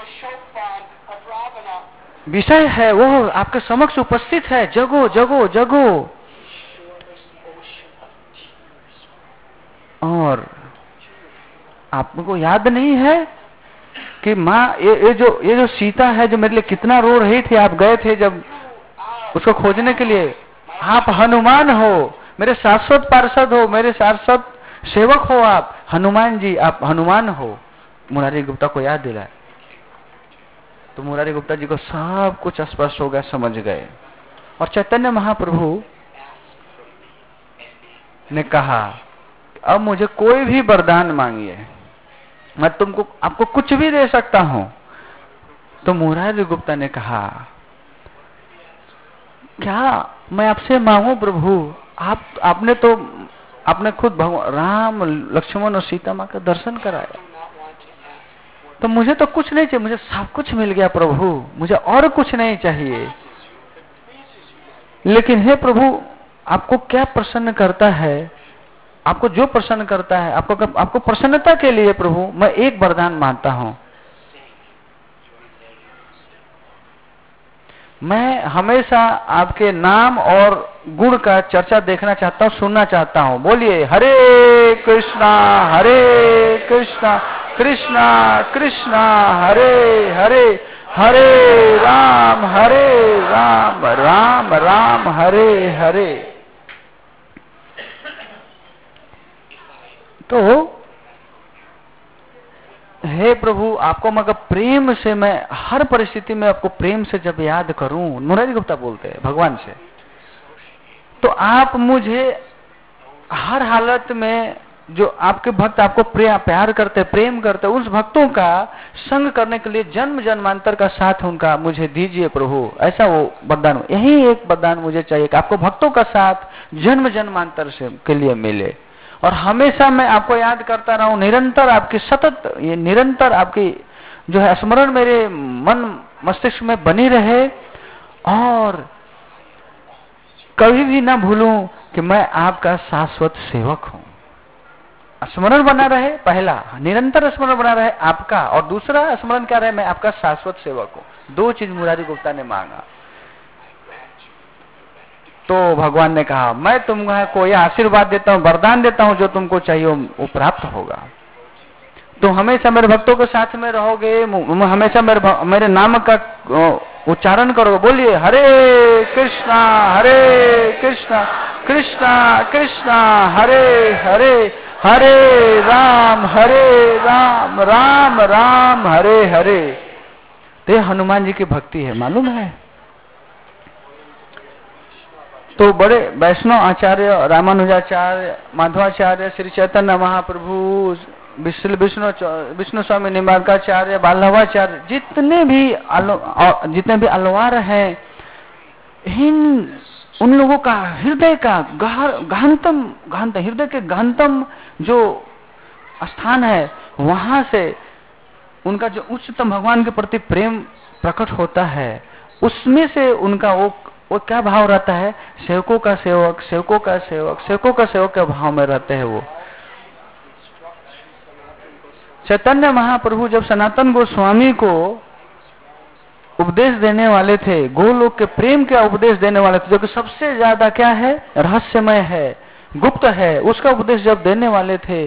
विषय है वो आपके समक्ष उपस्थित है, जगो जगो जगो। और आपको याद नहीं है कि माँ ये, ये जो ये जो सीता है, जो मेरे लिए कितना रो रही थी, आप गए थे जब उसको खोजने के लिए। आप हनुमान हो, मेरे शाश्वत पार्षद हो, मेरे शाश्वत सेवक हो आप, हनुमान जी, आप हनुमान हो। मुरारी गुप्ता को याद दिलाए तो मुरारी गुप्ता जी को सब कुछ स्पष्ट हो गया, समझ गए। और चैतन्य महाप्रभु ने कहा, अब मुझे कोई भी वरदान मांगिए, मैं तुमको आपको कुछ भी दे सकता हूं। तो मुरारी गुप्ता ने कहा, क्या मैं आपसे मांगू प्रभु? आप आपने तो आपने खुद भगवान राम, लक्ष्मण और सीता माँ का दर्शन कराया, तो मुझे तो कुछ नहीं चाहिए, मुझे सब कुछ मिल गया प्रभु, मुझे और कुछ नहीं चाहिए। लेकिन हे प्रभु, आपको क्या प्रसन्न करता है? आपको जो प्रसन्न करता है, आपको आपको प्रसन्नता के लिए प्रभु मैं एक वरदान मांगता हूं। मैं हमेशा आपके नाम और गुण का चर्चा देखना चाहता हूं, सुनना चाहता हूं। बोलिए हरे कृष्णा हरे कृष्णा कृष्णा कृष्णा हरे हरे, हरे राम हरे राम राम राम हरे हरे। तो हे प्रभु, आपको मगर प्रेम से, मैं हर परिस्थिति में आपको प्रेम से जब याद करूं, मुरारी गुप्ता बोलते हैं भगवान से, तो आप मुझे हर हालत में, जो आपके भक्त आपको प्यार करते, प्रेम करते, उस भक्तों का संग करने के लिए जन्म जन्मांतर का साथ उनका मुझे दीजिए प्रभु। ऐसा वो वरदान, यही एक वरदान मुझे चाहिए कि आपको भक्तों का साथ जन्म जन्मांतर से के लिए मिले, और हमेशा मैं आपको याद करता रहूं, निरंतर आपकी सतत, ये निरंतर आपकी जो है स्मरण मेरे मन मस्तिष्क में बनी रहे, और कभी भी ना भूलूं कि मैं आपका शाश्वत सेवक हूं। स्मरण बना रहे, पहला निरंतर स्मरण बना रहे आपका, और दूसरा स्मरण क्या रहे, मैं आपका शाश्वत सेवक हूं। दो चीज मुरारी गुप्ता ने मांगा। तो भगवान ने कहा, मैं तुम्हें कोई आशीर्वाद देता हूं, वरदान देता हूं, जो तुमको चाहिए वो प्राप्त होगा। तुम हमेशा मेरे भक्तों के साथ में रहोगे, हमेशा मेरे मेरे नाम का उच्चारण करोगे। बोलिए हरे कृष्णा हरे कृष्णा कृष्णा कृष्णा हरे हरे, हरे राम हरे राम राम राम हरे हरे। तो हनुमान जी की भक्ति है, मालूम है। तो बड़े वैष्णव आचार्य, रामानुजाचार्य, माधवाचार्य, श्री चैतन्य महाप्रभु, विष्णु विष्णु विष्णु स्वामी निम्बार्काचार्य, बाल्लवाचार्य, जितने भी जितने भी अलवार हैं, इन उन लोगों का हृदय का गहनतम गहनतम हृदय के गहनतम जो स्थान है, वहां से उनका जो उच्चतम भगवान के प्रति प्रेम प्रकट होता है, उसमें से उनका वो वो क्या भाव रहता है, सेवकों का सेवक, सेवकों का सेवक, सेवकों का सेवक के भाव में रहते हैं। वो चैतन्य महाप्रभु जब सनातन गोस्वामी को उपदेश देने वाले थे, गोलोक के प्रेम का उपदेश देने वाले थे, जो कि सबसे ज्यादा क्या है, रहस्यमय है, गुप्त है, उसका उपदेश जब देने वाले थे,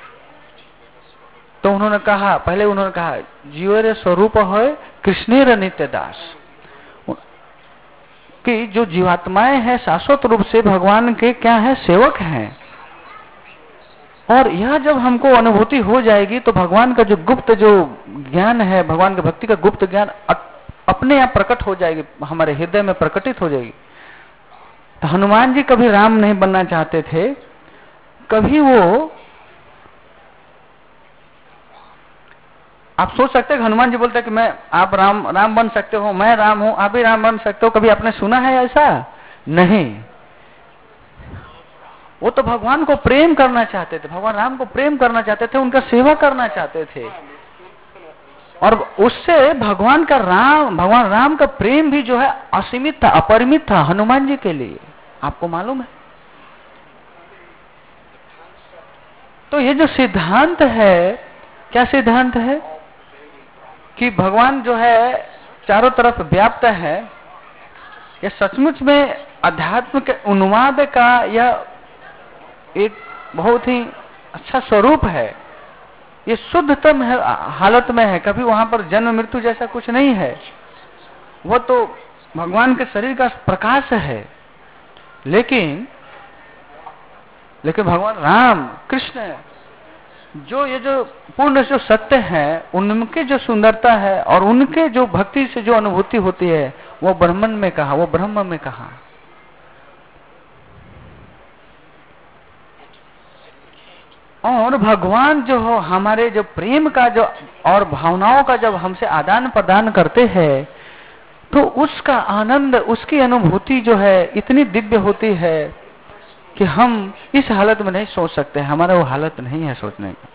तो उन्होंने कहा, पहले उन्होंने कहा जीवेर स्वरूप है कृष्णेर नित्य दास, कि जो जीवात्माएं हैं शाश्वत रूप से भगवान के क्या है, सेवक हैं। और यह जब हमको अनुभूति हो जाएगी तो भगवान का जो गुप्त जो ज्ञान है, भगवान की भक्ति का गुप्त ज्ञान अपने आप प्रकट हो जाएगी, हमारे हृदय में प्रकटित हो जाएगी। तो हनुमान जी कभी राम नहीं बनना चाहते थे, कभी वो, आप सोच सकते हैं हनुमान जी बोलते हैं कि मैं आप राम राम बन सकते हो, मैं राम हूं, आप भी राम बन सकते हो, कभी आपने सुना है ऐसा? नहीं। वो तो भगवान को प्रेम करना चाहते थे, भगवान राम को प्रेम करना चाहते थे, उनका सेवा करना चाहते थे, और उससे भगवान का राम भगवान राम का प्रेम भी जो है असीमित था, अपरिमित था हनुमान जी के लिए। आपको मालूम है? तो ये जो सिद्धांत है, क्या सिद्धांत है कि भगवान जो है चारों तरफ व्याप्त है, यह सचमुच में अध्यात्म के उन्माद का यह एक बहुत ही अच्छा स्वरूप है। ये शुद्धतम है, हालत में है, कभी वहां पर जन्म मृत्यु जैसा कुछ नहीं है। वो तो भगवान के शरीर का प्रकाश है, लेकिन लेकिन भगवान राम कृष्ण जो ये जो पूर्ण जो सत्य है, उनके जो सुंदरता है और उनके जो भक्ति से जो अनुभूति होती है, वो ब्रह्मन में कहा, वो ब्रह्म में कहा। और भगवान जो हो हमारे जो प्रेम का जो और भावनाओं का जब हमसे आदान प्रदान करते हैं, तो उसका आनंद, उसकी अनुभूति जो है इतनी दिव्य होती है कि हम इस हालत में नहीं सोच सकते, हमारा वो हालत नहीं है सोचने का।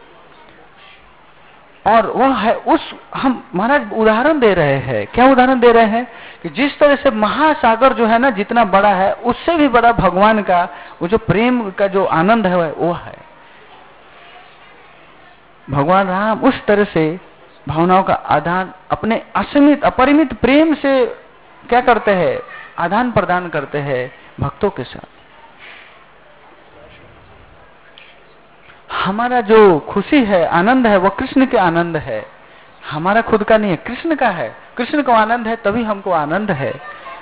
और वो है उस, हम महाराज उदाहरण दे रहे हैं, क्या उदाहरण दे रहे हैं कि जिस तरह से महासागर जो है ना जितना बड़ा है, उससे भी बड़ा भगवान का वो जो प्रेम का जो आनंद है वो है। भगवान राम उस तरह से भावनाओं का आदान अपने असीमित अपरिमित प्रेम से क्या करते हैं, आदान प्रदान करते हैं भक्तों के साथ। हमारा जो खुशी है, आनंद है, वो कृष्ण के आनंद है, हमारा खुद का नहीं है, कृष्ण का है। कृष्ण को आनंद है तभी हमको आनंद है।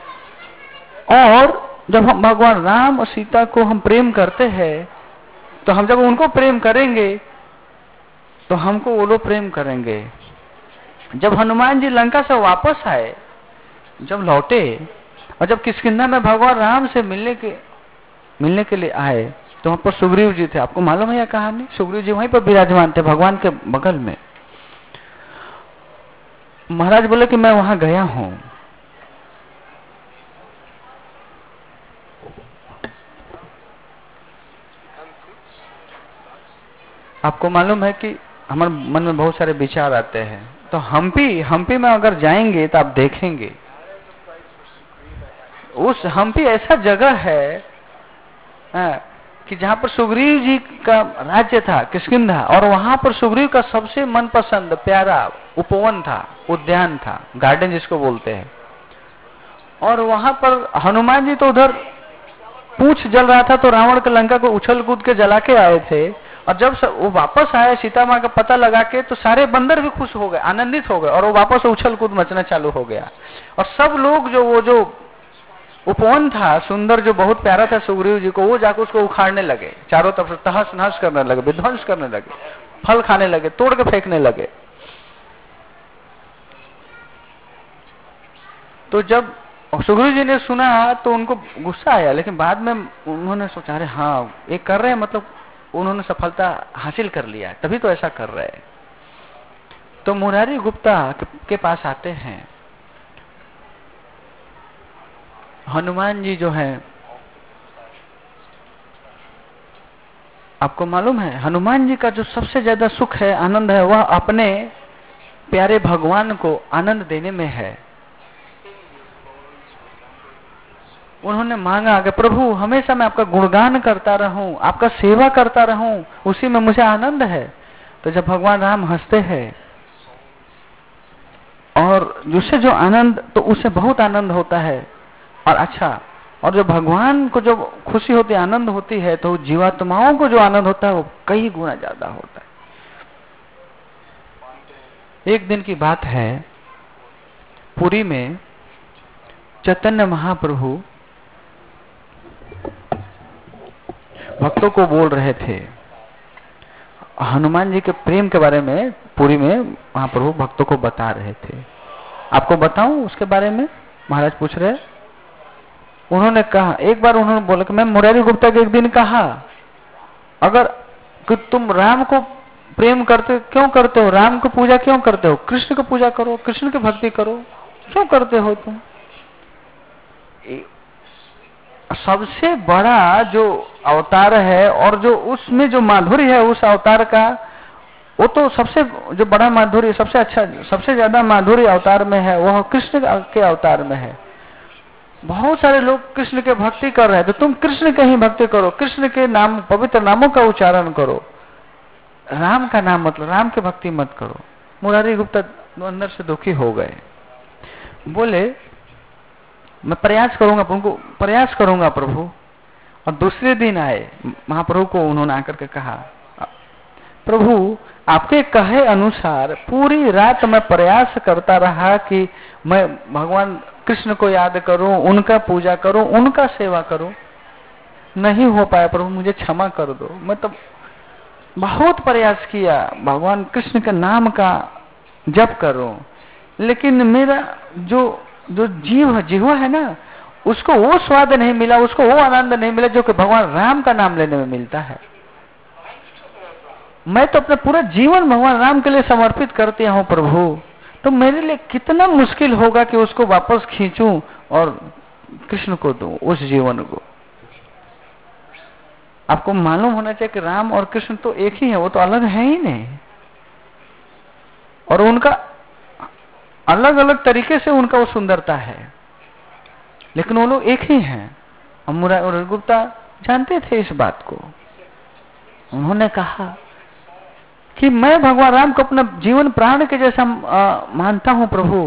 और जब हम भगवान राम और सीता को हम प्रेम करते हैं, तो हम जब उनको प्रेम करेंगे तो हमको वो लोग प्रेम करेंगे। जब हनुमान जी लंका से वापस आए, जब लौटे और जब किष्किंधा में भगवान राम से मिलने के मिलने के लिए आए, तो वहां पर सुग्रीव जी थे। आपको मालूम है यह कहानी? सुग्रीव जी वहीं पर विराजमान थे भगवान के बगल में। महाराज बोले कि मैं वहां गया हूं। आपको मालूम है कि हमारे मन में बहुत सारे विचार आते हैं, तो हम्पी हम्पी में अगर जाएंगे तो आप देखेंगे उस हम्पी ऐसा जगह है आ, कि जहां पर सुग्रीव जी का राज्य था किष्किंधा, और वहां पर सुग्रीव का सबसे मनपसंद प्यारा उपवन था, उद्यान था, गार्डन जिसको बोलते हैं। और वहां पर हनुमान जी तो उधर पूंछ जल रहा था, तो रावण के लंका को उछल कूद के जला के आए थे। और जब वो वापस आए सीता माँ का पता लगा के, तो सारे बंदर भी खुश हो गए, आनंदित हो गए, और वो वापस उछल कूद मचना चालू हो गया। और सब लोग जो वो जो उपवन था सुंदर, जो बहुत प्यारा था सुग्रीव जी को, वो जाकर उसको उखाड़ने लगे, चारों तरफ से तहस नहस करने लगे, विध्वंस करने लगे, फल खाने लगे, तोड़ के फेंकने लगे। तो जब सुग्रीव जी ने सुना तो उनको गुस्सा आया, लेकिन बाद में उन्होंने सोचा, अरे हाँ ये कर रहे हैं, मतलब उन्होंने सफलता हासिल कर लिया, तभी तो ऐसा कर रहे हैं। तो मुरारी गुप्ता के पास आते हैं। हनुमान जी जो है, आपको मालूम है हनुमान जी का जो सबसे ज्यादा सुख है, आनंद है, वह अपने प्यारे भगवान को आनंद देने में है। उन्होंने मांगा कि प्रभु हमेशा मैं आपका गुणगान करता रहूं, आपका सेवा करता रहूं, उसी में मुझे आनंद है। तो जब भगवान राम हंसते हैं और उससे जो आनंद, तो उससे बहुत आनंद होता है। और अच्छा, और जो भगवान को जो खुशी होती है, आनंद होती है, तो जीवात्माओं को जो आनंद होता है वो कई गुना ज्यादा होता है। एक दिन की बात है, पुरी में चैतन्य महाप्रभु भक्तों को बोल रहे थे हनुमान जी के प्रेम के बारे में। पुरी में महाप्रभु भक्तों को बता रहे थे। आपको बताऊं उसके बारे में? महाराज पूछ रहे। उन्होंने कहा, एक बार उन्होंने बोला कि मैं मुरारी गुप्ता के एक दिन कहा, अगर कि तुम राम को प्रेम करते क्यों करते हो, राम को पूजा क्यों करते हो, कृष्ण को पूजा करो, कृष्ण की भक्ति करो, क्यों करते हो तुम? सबसे बड़ा जो अवतार है और जो उसमें जो माधुर्य है उस अवतार का, वो तो सबसे जो बड़ा माधुर्य, सबसे अच्छा, सबसे ज्यादा माधुर्य अवतार में है, वह कृष्ण के अवतार में है। बहुत सारे लोग कृष्ण के भक्ति कर रहे हैं, तो तुम कृष्ण के ही भक्ति करो, कृष्ण के नाम, पवित्र नामों का उच्चारण करो, राम का नाम मतलब राम की भक्ति मत करो। मुरारी गुप्ता अंदर से दुखी हो गए, बोले मैं प्रयास करूंगा, उनको प्रयास करूंगा प्रभु। और दूसरे दिन आए महाप्रभु को, उन्होंने आकर के कहा, प्रभु आपके कहे अनुसार पूरी रात मैं प्रयास करता रहा कि मैं भगवान कृष्ण को याद करूं, उनका पूजा करूं, उनका सेवा करूं, नहीं हो पाया प्रभु, मुझे क्षमा कर दो। मैं तो बहुत प्रयास किया भगवान कृष्ण के नाम का जप करूं, लेकिन मेरा जो जो जीव जीवा है ना, उसको वो स्वाद नहीं मिला, उसको वो आनंद नहीं मिला जो कि भगवान राम का नाम लेने में मिलता है। मैं तो अपना पूरा जीवन भगवान राम के लिए समर्पित करती हूँ प्रभु, तो मेरे लिए कितना मुश्किल होगा कि उसको वापस खींचूं और कृष्ण को दूं उस जीवन को। आपको मालूम होना चाहिए कि राम और कृष्ण तो एक ही है, वो तो अलग है ही नहीं, और उनका अलग अलग तरीके से उनका वो सुंदरता है, लेकिन वो लोग एक ही हैं। मुरारी गुप्ता जानते थे इस बात को। उन्होंने कहा कि मैं भगवान राम को अपना जीवन प्राण के जैसा आ, मानता हूं प्रभु,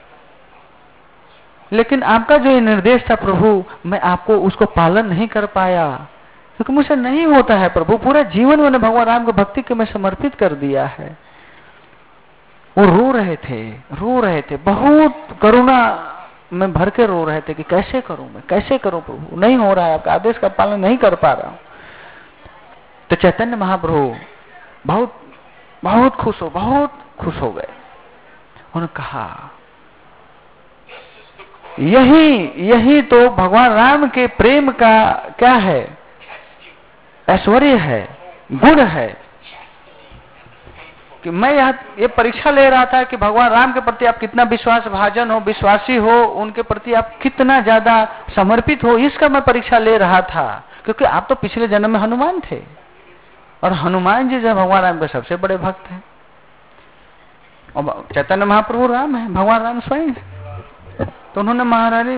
लेकिन आपका जो ये निर्देश था प्रभु, मैं आपको उसको पालन नहीं कर पाया, क्योंकि मुझसे नहीं होता है प्रभु। पूरा जीवन मैंने भगवान राम को भक्ति के में समर्पित कर दिया है। वो रो रहे थे, रो रहे थे, बहुत करुणा में भर के रो रहे थे कि कैसे करूं मैं, कैसे करूं प्रभु, नहीं हो रहा है, आपका आदेश का पालन नहीं कर पा रहा हूं। तो चैतन्य महाप्रभु बहुत बहुत खुश हो बहुत खुश हो गए। उन्होंने कहा, यही यही तो भगवान राम के प्रेम का क्या है, ऐश्वर्य है, गुण है, कि मैं यहाँ ये परीक्षा ले रहा था कि भगवान राम के प्रति आप कितना विश्वास भाजन हो, विश्वासी हो, उनके प्रति आप कितना ज्यादा समर्पित हो, इसका मैं परीक्षा ले रहा था। क्योंकि आप तो पिछले जन्म में हनुमान थे, और हनुमान जी जो भगवान राम के सबसे बड़े भक्त हैं, और चैतन्य महाप्रभु राम है, भगवान राम स्वयं। तो उन्होंने महारानी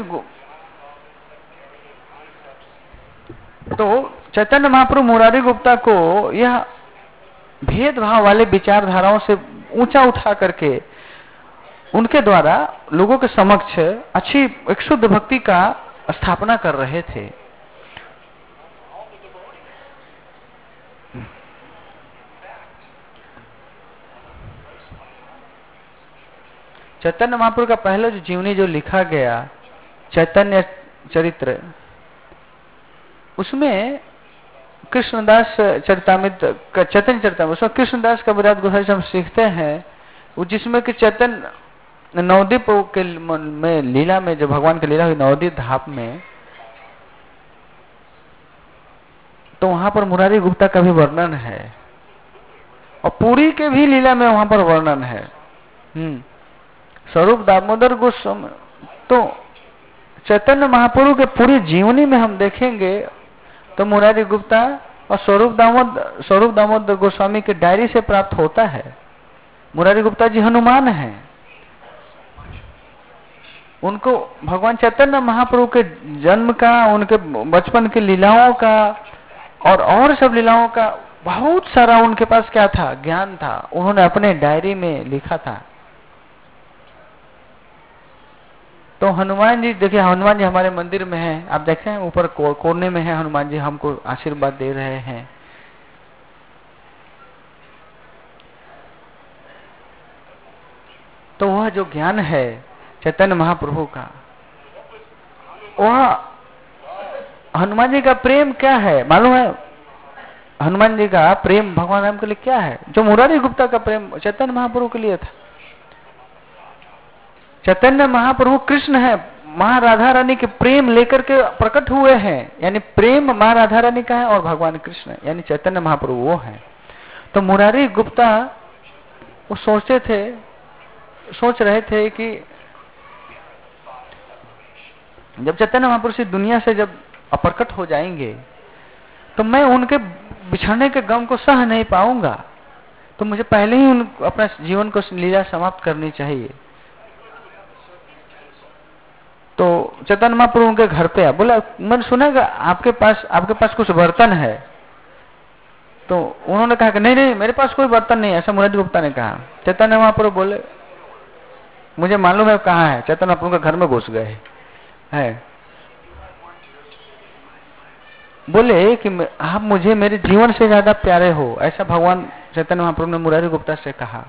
तो चैतन्य महाप्रभु मुरारी गुप्ता को यह भेदभाव वाले विचारधाराओं से ऊंचा उठा करके उनके द्वारा लोगों के समक्ष अच्छी एक शुद्ध भक्ति का स्थापना कर रहे थे। चैतन्य महाप्रभु का पहला जो जीवनी जो लिखा गया चैतन्य चरित्र, उसमें कृष्णदास चरितामृत, चैतन्य चरितामृत, उसमें कृष्णदास का विराट गोसाई से हम सीखते हैं, जिसमें कि चैतन्य नवदीप के में लीला में, जो भगवान की लीला हुई नवदीप धाम में, तो वहां पर मुरारी गुप्ता का भी वर्णन है और पूरी के भी लीला में वहां पर वर्णन है। हम्म स्वरूप दामोदर गोस्वामी तो चैतन्य महाप्रभु के पूरी जीवनी में हम देखेंगे तो मुरारी गुप्ता और स्वरूप दामोदर स्वरूप दामोदर गोस्वामी के डायरी से प्राप्त होता है। मुरारी गुप्ता जी हनुमान हैं, उनको भगवान चैतन्य महाप्रभु के जन्म का, उनके बचपन की लीलाओं का और और सब लीलाओं का बहुत सारा उनके पास क्या था, ज्ञान था, उन्होंने अपने डायरी में लिखा था। तो हनुमान जी देखिए, हनुमान जी हमारे मंदिर में हैं, आप देखते हैं ऊपर को, कोने में है हनुमान जी, हमको आशीर्वाद दे रहे हैं। तो वह जो ज्ञान है चैतन्य महाप्रभु का, वह हनुमान जी का प्रेम क्या है मालूम है? हनुमान जी का प्रेम भगवान राम के लिए क्या है, जो मुरारी गुप्ता का प्रेम चैतन्य महाप्रभु के लिए था। चैतन्य महाप्रभु कृष्ण है, माँ राधा रानी के प्रेम लेकर के प्रकट हुए हैं, यानी प्रेम माँ राधा रानी का है और भगवान कृष्ण यानी चैतन्य महाप्रभु वो है। तो मुरारी गुप्ता वो सोचते थे, सोच रहे थे कि जब चैतन्य महापुरुष इस दुनिया से जब अप्रकट हो जाएंगे तो मैं उनके बिछड़ने के गम को सह नहीं पाऊंगा, तो मुझे पहले ही उन अपना जीवन को लीला समाप्त करनी चाहिए। तो चैतन्य महाप्रभु उनके घर पे आया, बोला मैंने सुना कि आपके पास आपके पास कुछ बर्तन है। तो उन्होंने कहा कि नहीं नहीं मेरे पास कोई बर्तन नहीं है, ऐसा मुरारी गुप्ता ने कहा। चैतन्य महाप्रभु बोले मुझे मालूम है कहाँ है। चैतन्य महाप्रभु के घर में घुस गए है, बोले कि आप मुझे मेरे जीवन से ज्यादा प्यारे हो, ऐसा भगवान चैतन्य महाप्रभु ने मुरारी गुप्ता से कहा।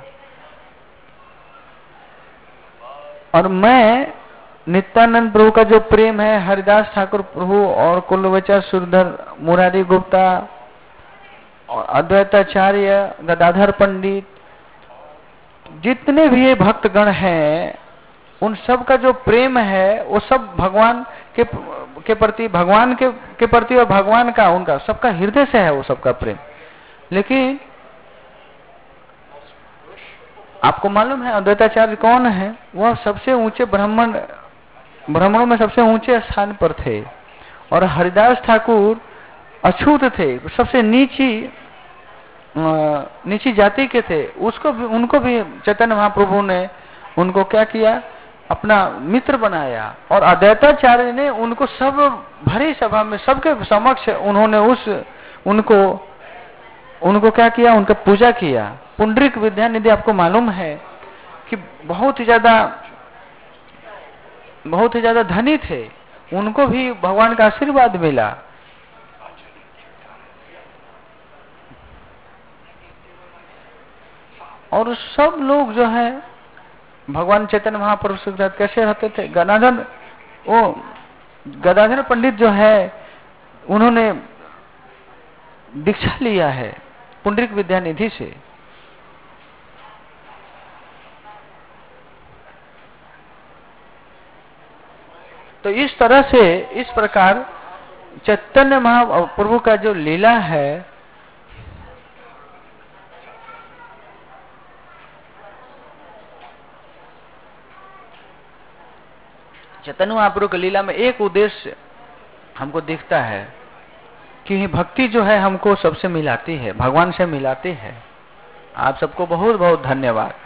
और मैं नित्यानंद प्रभु का जो प्रेम है, हरिदास ठाकुर प्रभु और कुलवचर सुरधर मुरारी गुप्ता और अद्वैताचार्य गदाधर पंडित, जितने भी ये भक्तगण हैं, उन सब का जो प्रेम है वो सब भगवान के के प्रति, भगवान के के प्रति और भगवान का उनका सबका हृदय से है वो सबका प्रेम। लेकिन आपको मालूम है अद्वैताचार्य कौन है? वह सबसे ऊंचे ब्राह्मण ब्राह्मणों में सबसे ऊंचे स्थान पर थे और हरिदास ठाकुर अछूत थे, सबसे नीची नीची जाति के थे। उसको भी उनको भी चैतन्य महाप्रभु ने उनको क्या किया, अपना मित्र बनाया। और अद्वैताचार्य ने उनको सब भरी सभा में सबके समक्ष उन्होंने उस उनको उनको क्या किया, उनका पूजा किया। पुंडरीक विद्यानिधि आपको मालूम है कि बहुत ही ज्यादा बहुत ही ज्यादा धनी थे, उनको भी भगवान का आशीर्वाद मिला। और सब लोग जो है भगवान चैतन्य महाप्रभु के साथ कैसे रहते थे। गदाधर वो गदाधर पंडित जो है उन्होंने दीक्षा लिया है पुंडरीक विद्यानिधि से। तो इस तरह से इस प्रकार चैतन्य महाप्रभु का जो लीला है चैतन्य महाप्रभु की लीला में एक उद्देश्य हमको दिखता है कि भक्ति जो है हमको सबसे मिलाती है, भगवान से मिलाती है। आप सबको बहुत बहुत धन्यवाद।